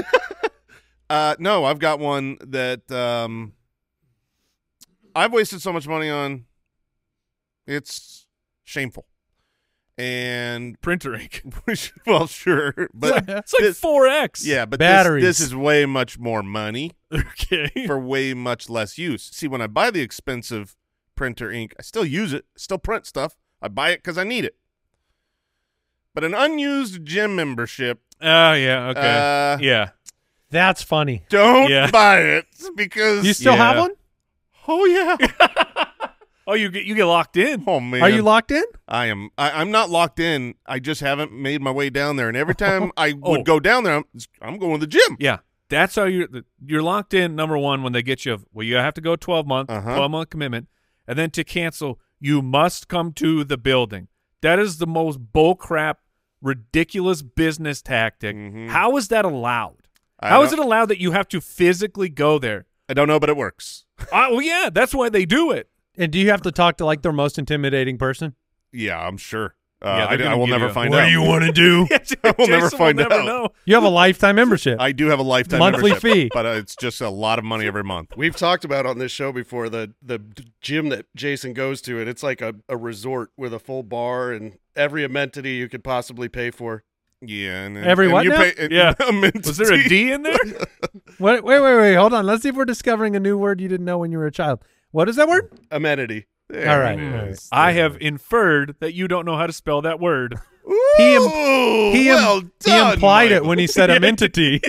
no, I've got one that I've wasted so much money on. It's shameful. And printer ink. Well, sure, but it's like 4X. Yeah, but batteries. This is way much more money. Okay. For way much less use. See, when I buy the expensive printer ink, I still use it, still print stuff. I buy it because I need it. But an unused gym membership Oh, yeah, okay. Yeah. That's funny. Don't buy it because You still have one? Oh yeah. Oh, you get locked in. Oh man. Are you locked in? I am. I'm not locked in. I just haven't made my way down there, and every time I would go down there, I'm going to the gym. Yeah. That's how you're locked in, number one, when they get you. Well, you have to go 12-month commitment. And then to cancel, you must come to the building. That is the most bullcrap, ridiculous business tactic. How is that allowed? How is it allowed that you have to physically go there? I don't know, but it works. Well, yeah, that's why they do it. And do you have to talk to like their most intimidating person? Yeah, I'm sure. I will never find out. What do you want to do? I will never find out. Know. You have a lifetime membership. I do have a lifetime monthly membership, fee, but it's just a lot of money every month. We've talked about on this show before the gym that Jason goes to, and it's like a resort with a full bar and every amenity you could possibly pay for. Yeah, and every what you now? Yeah. Was there a D in there? Wait, hold on. Let's see if we're discovering a new word you didn't know when you were a child. What is that word? Amenity. All right. I have inferred that you don't know how to spell that word. He done, implied it Michael. when he said amenity.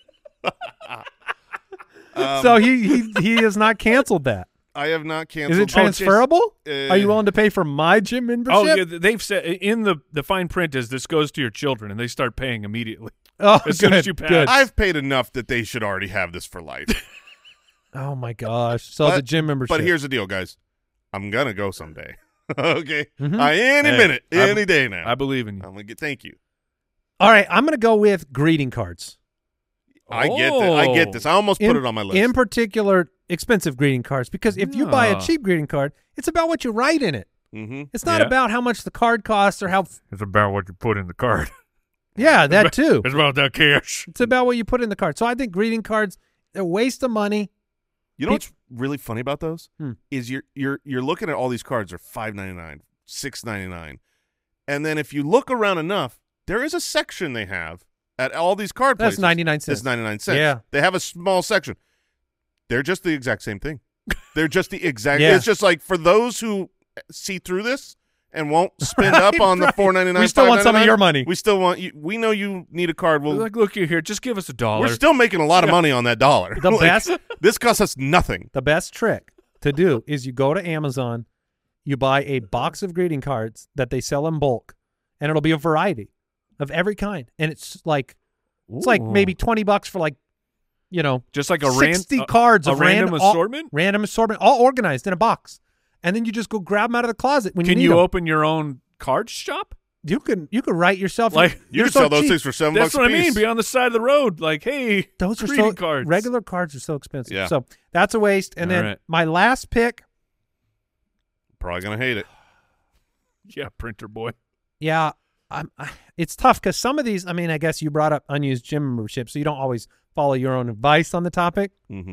So he has not canceled that. I have not canceled. Is it transferable? Are you willing to pay for my gym membership? Oh, yeah, they've said in the fine print is this goes to your children, and they start paying immediately. Oh, as soon as you pass. good. I've paid enough that they should already have this for life. Oh my gosh! So the gym membership. But here's the deal, guys. I'm gonna go someday. Okay, any minute, any day now. I believe in you. I'm gonna get. Thank you. All right, I'm gonna go with greeting cards. I get this. I almost put it on my list. In particular, expensive greeting cards, because if you buy a cheap greeting card, it's about what you write in it. It's not about how much the card costs or how. It's about what you put in the card. Yeah, that too. It's about that cash. It's about what you put in the card. So I think greeting cards, they're a waste of money. You know what's really funny about those is you're looking at all these cards are $5.99, $6.99, and then if you look around enough, there is a section they have at all these card places. That's 99 cents. That's 99 cents. Yeah, they have a small section. They're just the exact same thing. They're just the exact. Yeah. It's just like for those who see through this and won't spend up on the $4.99. We still want some of your money. We still want you. We know you need a card. We'll Like, look here, just give us $1. We're still making a lot of money on that dollar. The best. This costs us nothing. The best trick to do is you go to Amazon, you buy a box of greeting cards that they sell in bulk, and it'll be a variety of every kind, and it's like maybe $20 for like, just like a 60 cards of random assortment, random assortment, all organized in a box, and then you just go grab them out of the closet when you need Can you them. open your own card shop? You can write yourself. Like you can sell those things for $7 That's what a I mean. piece. Be on the side of the road, like, hey, Those are greeting cards. Regular cards are so expensive. Yeah. So that's a waste. And All then right. my last pick. Probably gonna hate it. Yeah, printer boy. Yeah, it's tough because some of these. I mean, I guess you brought up unused gym membership, so you don't always follow your own advice on the topic.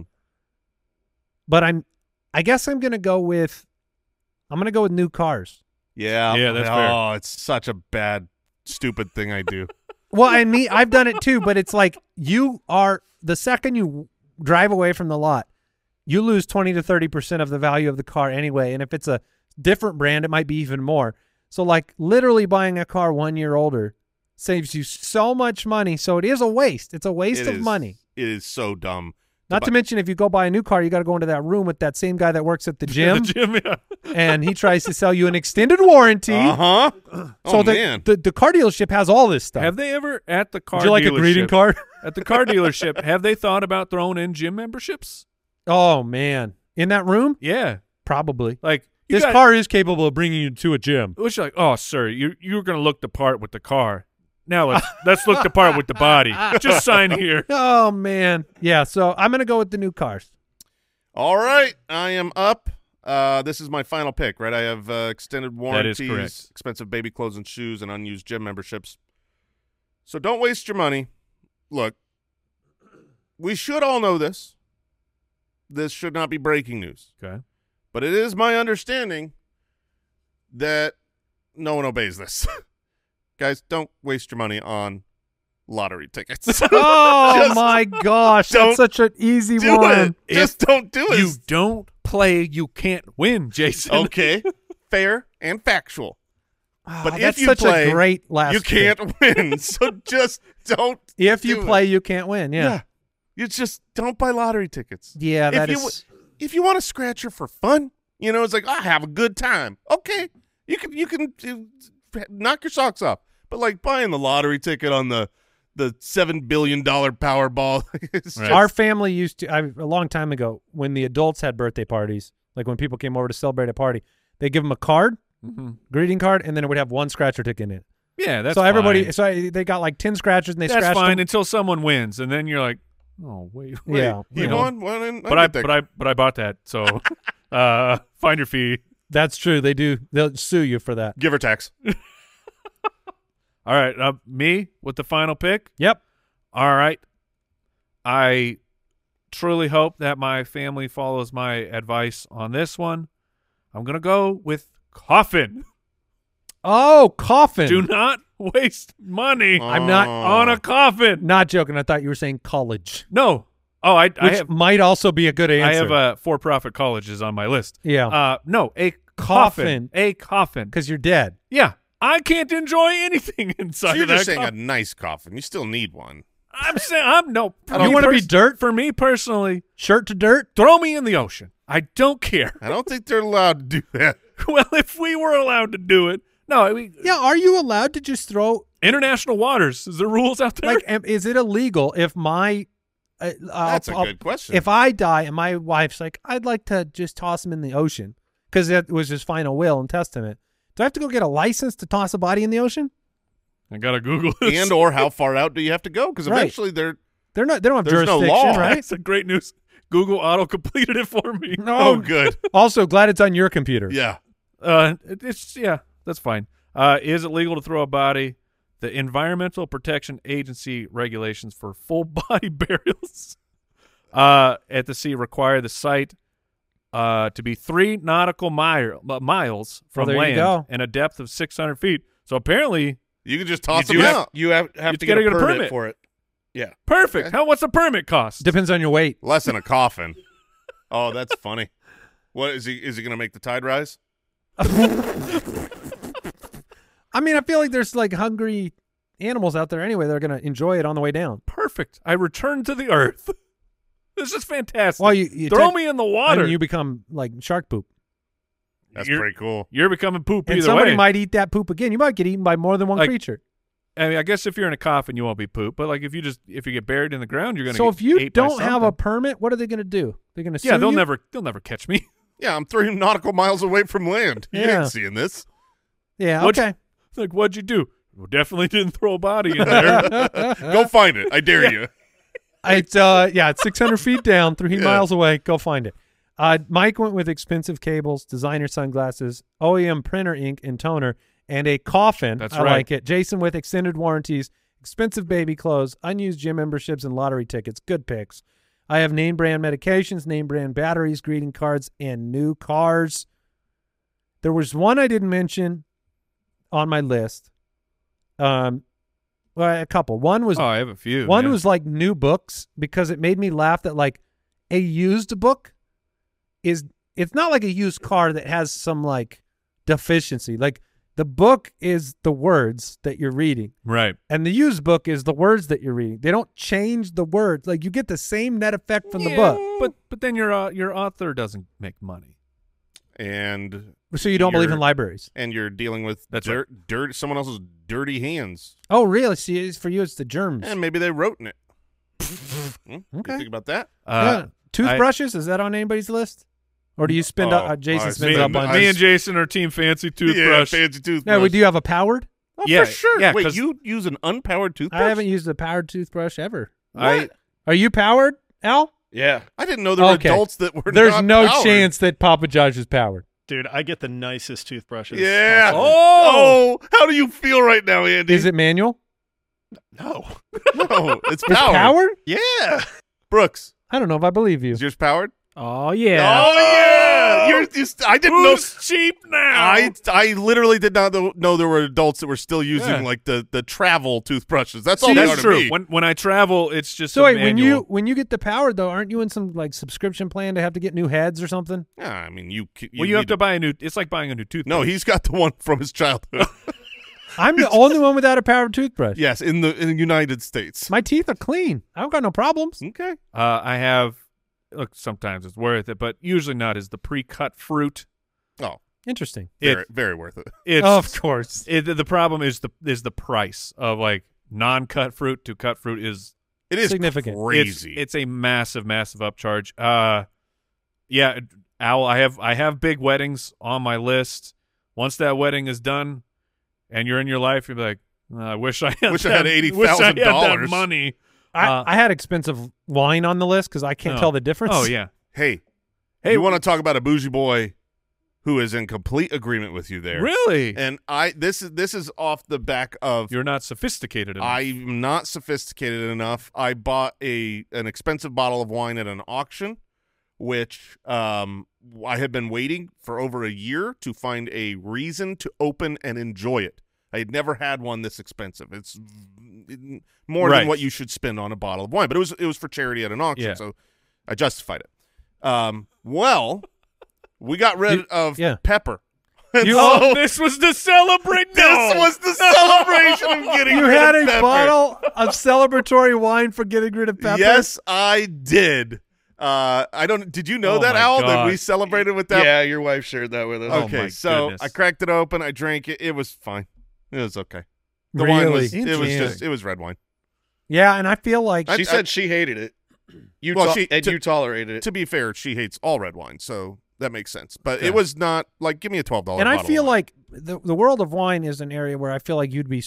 But I guess I'm gonna go with new cars. Yeah, that's fair. Oh, it's such a bad, stupid thing I do. Well, and I've done it too, but it's like the second you drive away from the lot, you lose 20 to 30% of the value of the car anyway. And if it's a different brand, it might be even more. So like literally buying a car 1 year older saves you so much money. So it is a waste. It's a waste of money. It is so dumb. Not to mention, if you go buy a new car, you got to go into that room with that same guy that works at the gym, Yeah. and he tries to sell you an extended warranty. Oh So man. the car dealership has all this stuff. Have they ever at the car? Would you like a greeting card? At the car dealership, have they thought about throwing in gym memberships? Oh man, in that room, Yeah, probably. like This car is capable of bringing you to a gym. Which like, oh, sir, you're going to look the part with the car. Now let's look the part with the body. Just sign here. Oh man, yeah. So I'm gonna go with the new cars. All right, I am up. This is my final pick, right? I have extended warranties, correct. expensive baby clothes and shoes, and unused gym memberships. So don't waste your money. Look, we should all know this. This should not be breaking news. Okay. But it is my understanding that no one obeys this. Guys, don't waste your money on lottery tickets. Oh my gosh, that's such an easy do one. it. Just don't do it. You don't play, you can't win, Jason. Okay, fair and factual. But if that's you such play, a great last you pick. can't win. So just don't. If you do play, it. you can't win. Yeah. You just don't buy lottery tickets. Yeah, that if is. if you want a scratcher for fun, it's like I have a good time. Okay, you can knock your socks off. But like buying the lottery ticket on the $7 billion Powerball. Right. Our family used to, a long time ago, when the adults had birthday parties, like when people came over to celebrate a party, they give them a card, greeting card, and then it would have one scratcher ticket in it. Yeah, that's so everybody, fine. so they got like 10 scratchers and they That's scratched fine them. until someone wins, and then you're like, oh wait. Yeah, You won? Well, then But I bought that. So find your fee. that's true. They do. They'll sue you for that. give her tax. All right, me with the final pick. Yep. All right. I truly hope that my family follows my advice on this one. I'm going to go with coffin. Oh, coffin. Do not waste money I'm not on a coffin. Not joking. I thought you were saying college, No. Oh, I which have might also be a good answer. I have for-profit colleges on my list. Yeah. No, a Coffin. coffin. A coffin. Because you're dead. Yeah. I can't enjoy anything inside So you're of that just saying a coffin. nice coffin. You still need one. I'm saying no. You want to be dirt? For me personally, Shirt to dirt? throw me in the ocean. I don't care. I don't think they're allowed to do that. Well, if we were allowed to do it, no. I mean, Yeah. Are you allowed to just throw? international waters. Is there rules out there? Like, is it illegal if my? That's a good question. If I die and my wife's like, I'd like to just toss him in the ocean because that was his final will and testament. Do I have to go get a license to toss a body in the ocean? I gotta Google this. and or how far out do you have to go? Because Right. eventually they're They don't have There's no jurisdiction, law. right? That's a great news. Google auto completed it for me. oh good. Also, glad it's on your computer. Yeah. That's fine. Is it legal to throw a body? The Environmental Protection Agency regulations for full body burials at the sea require the site to be 3 nautical miles from there you land go. and a depth of 600 feet. So apparently, You can just toss You them do out. You have You to gotta get a get a permit permit. for it. Yeah. perfect. What's the permit cost? Depends on your weight. Less than a coffin. Oh, that's funny. What is he? Is he going to make the tide rise? I mean, I feel like there's like hungry animals out there anyway. They're going to enjoy it on the way down. Perfect. I return to the earth. This is fantastic. Well, you throw take- me in the I water. mean, you become like shark poop. That's You're- pretty cool. You're becoming poop And either somebody way. might eat that poop again. You might get eaten by more than one Like, creature. I mean, I guess if you're in a coffin, you won't be poop. But like if you get buried in the ground, you're gonna. So get if you ate by don't have a something. permit, what are they going to do? They're going to sue yeah, they'll you? never catch me. Yeah, I'm 3 nautical miles away from land. You Yeah. ain't seeing this. Yeah, What'd okay. It's like, what'd you do? Well, definitely didn't throw a body in there. Go find it. I dare you. It's 600 feet down, 3 miles away. Go find it. Mike went with expensive cables, designer sunglasses, OEM printer ink and toner, and a coffin. That's I right. like it. Jason with extended warranties, expensive baby clothes, unused gym memberships, and lottery tickets. Good picks. I have name brand medications, name brand batteries, greeting cards, and new cars. There was one I didn't mention on my list. Well, a couple. One was Oh, I have a few. one man. was like new books because it made me laugh that like a used book it's not like a used car that has some like deficiency. Like the book is the words that you're reading right. and the used book is the words that you're reading. They don't change the words. Like you get the same net effect from the book. But then your author doesn't make money. And So you don't believe in You're- librries. and you're dealing with That's dirt, someone else's dirty hands. Oh, really? See, for you it's the germs. And maybe they wrote in it. You Okay. think about that? Yeah. Toothbrushes, is that on anybody's list? Or do you spend Oh, Jason I spends spend- up on Me and Jason are team fancy toothbrush. Yeah, fancy toothbrush. No, do you have a powered? Oh, Yeah, for sure. yeah, Wait, 'cause- you use an unpowered toothbrush? I haven't used a powered toothbrush ever. I Are you powered, Al? Yeah. I didn't know there were Okay. adults that were There's not no powered. chance that Papa Josh is powered. Dude, I get the nicest toothbrushes. Yeah. possible. Oh, how do you feel right now, Andy? Is it manual? No. No, it's It's powered. powered? Yeah. Brooks, I don't know if I believe you. is yours powered? Oh, yeah. Oh yeah. I didn't know. Who's cheap now? I literally did not know there were adults that were still using Yeah. like the travel toothbrushes. That's all they That's are to true. me. When I travel, it's just So a wait, manual. when you get the powered though, aren't you in some like subscription plan to have to get new heads or something? Yeah, I mean you Well, you have need to buy a new. It's like buying a new toothbrush. No, he's got the one from his childhood. I'm the only one without a powered toothbrush. Yes, in the United States. My teeth are clean. I don't got no problems. Okay. I have. Look, sometimes it's worth it, but usually not. Is the pre-cut fruit? Oh, Interesting. very worth it. It's, Of course. The problem is the price of like non-cut fruit to cut fruit is It is significant. crazy. It's a massive upcharge. Yeah, Owl. I have big weddings on my list. Once that wedding is done, and you're in your life, you'll be like, I wish I had Wish I had that $80,000. money. I had expensive wine on the list because I can't tell the difference. Oh yeah. Hey, you want to talk about a bougie boy who is in complete agreement with you there? Really? And this is off the back of You're not sophisticated enough. I'm not sophisticated enough. I bought an expensive bottle of wine at an auction, which I had been waiting for over a year to find a reason to open and enjoy it. I had never had one this expensive. It's more Right. than what you should spend on a bottle of wine, but it was for charity at an auction, Yeah. so I justified it. Well, we got rid of yeah. pepper. And Oh, so this was to celebrate. this was the celebration of getting You rid had of a pepper. bottle of celebratory wine for getting rid of pepper? Yes, I did. Did you know Oh that, my Al, that God. we celebrated with that? Yeah, your wife shared that with us. Oh, Okay, my so goodness. I cracked it open. I drank it. It was fine. It was okay. The Really? wine was. It was Interesting. it was red wine. Yeah, and I feel like She said she hated it. You Well, you tolerated it. To be fair, she hates all red wine, so that makes sense. But Okay. it was not like give me a $12. and I bottle feel of wine. like the world of wine is an area where I feel like you'd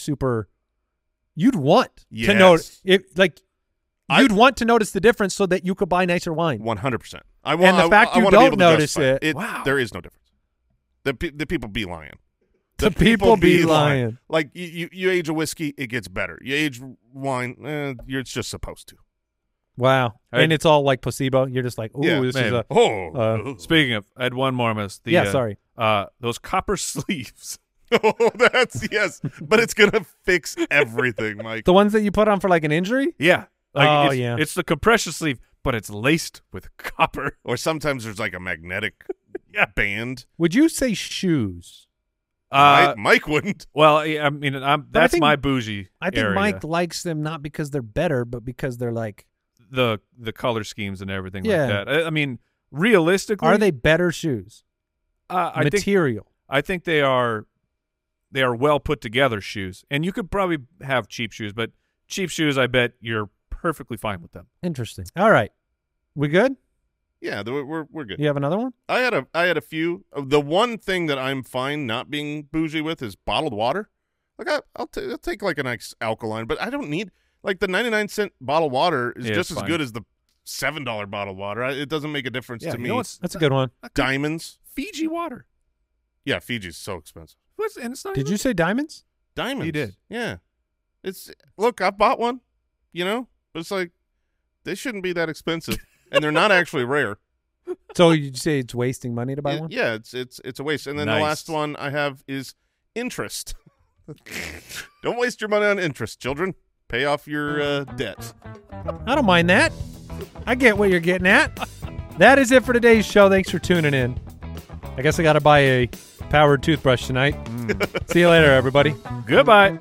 want to Yes. notice I- you'd want to notice the difference so that you could buy nicer wine. 100%. I And the fact you wanna be don't able to notice justify it- Wow. There is no difference. The people be lying. The people be lying. Like you age a whiskey, it gets better. You age wine, it's just supposed to. Wow. And it's all like placebo. You're just like, ooh, Yeah, this maybe. is Speaking of, I had one more miss. sorry. Those copper sleeves. Oh, that's yes, but it's gonna fix everything, Mike. The ones that you put on for like an injury? Yeah. Oh, it's, yeah. It's the compression sleeve, but it's laced with copper. Or sometimes there's like a magnetic band. Would you say shoes? Mike wouldn't. Well, yeah, I mean, I that's think- my bougie. I think area. Mike likes them not because they're better, but because they're like, the color schemes and everything Yeah. like that. I mean, realistically, are they better shoes? I think Material. they are well put together shoes, and you could probably have cheap shoes, but cheap shoes, I bet you're perfectly fine with them. Interesting. All right. We good? Yeah, we're good. You have another one? I had a few. The one thing that I'm fine not being bougie with is bottled water. Like I'll take like a nice alkaline, but I don't need like the 99-cent bottled water is Yeah, just it's as fine. good as the $7 bottled water. It doesn't make a difference Yeah, to you me. know what's That's a good one. Diamonds. Fiji water? Yeah, Fiji's so expensive. And it's not Did even- you say diamonds? Diamonds. You did. Yeah. Look, I bought one, but it's like they shouldn't be that expensive. And they're not actually rare. So you say it's wasting money to buy one? Yeah, it's a waste. And then Nice. the last one I have is interest. Don't waste your money on interest, children. Pay off your debt. I don't mind that. I get what you're getting at. That is it for today's show. Thanks for tuning in. I guess I got to buy a powered toothbrush tonight. See you later, everybody. Goodbye.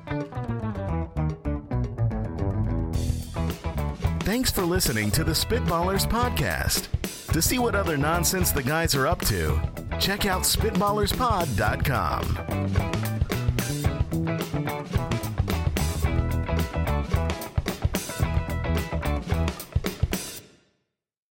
Thanks for listening to the Spitballers Podcast. To see what other nonsense the guys are up to, check out SpitballersPod.com.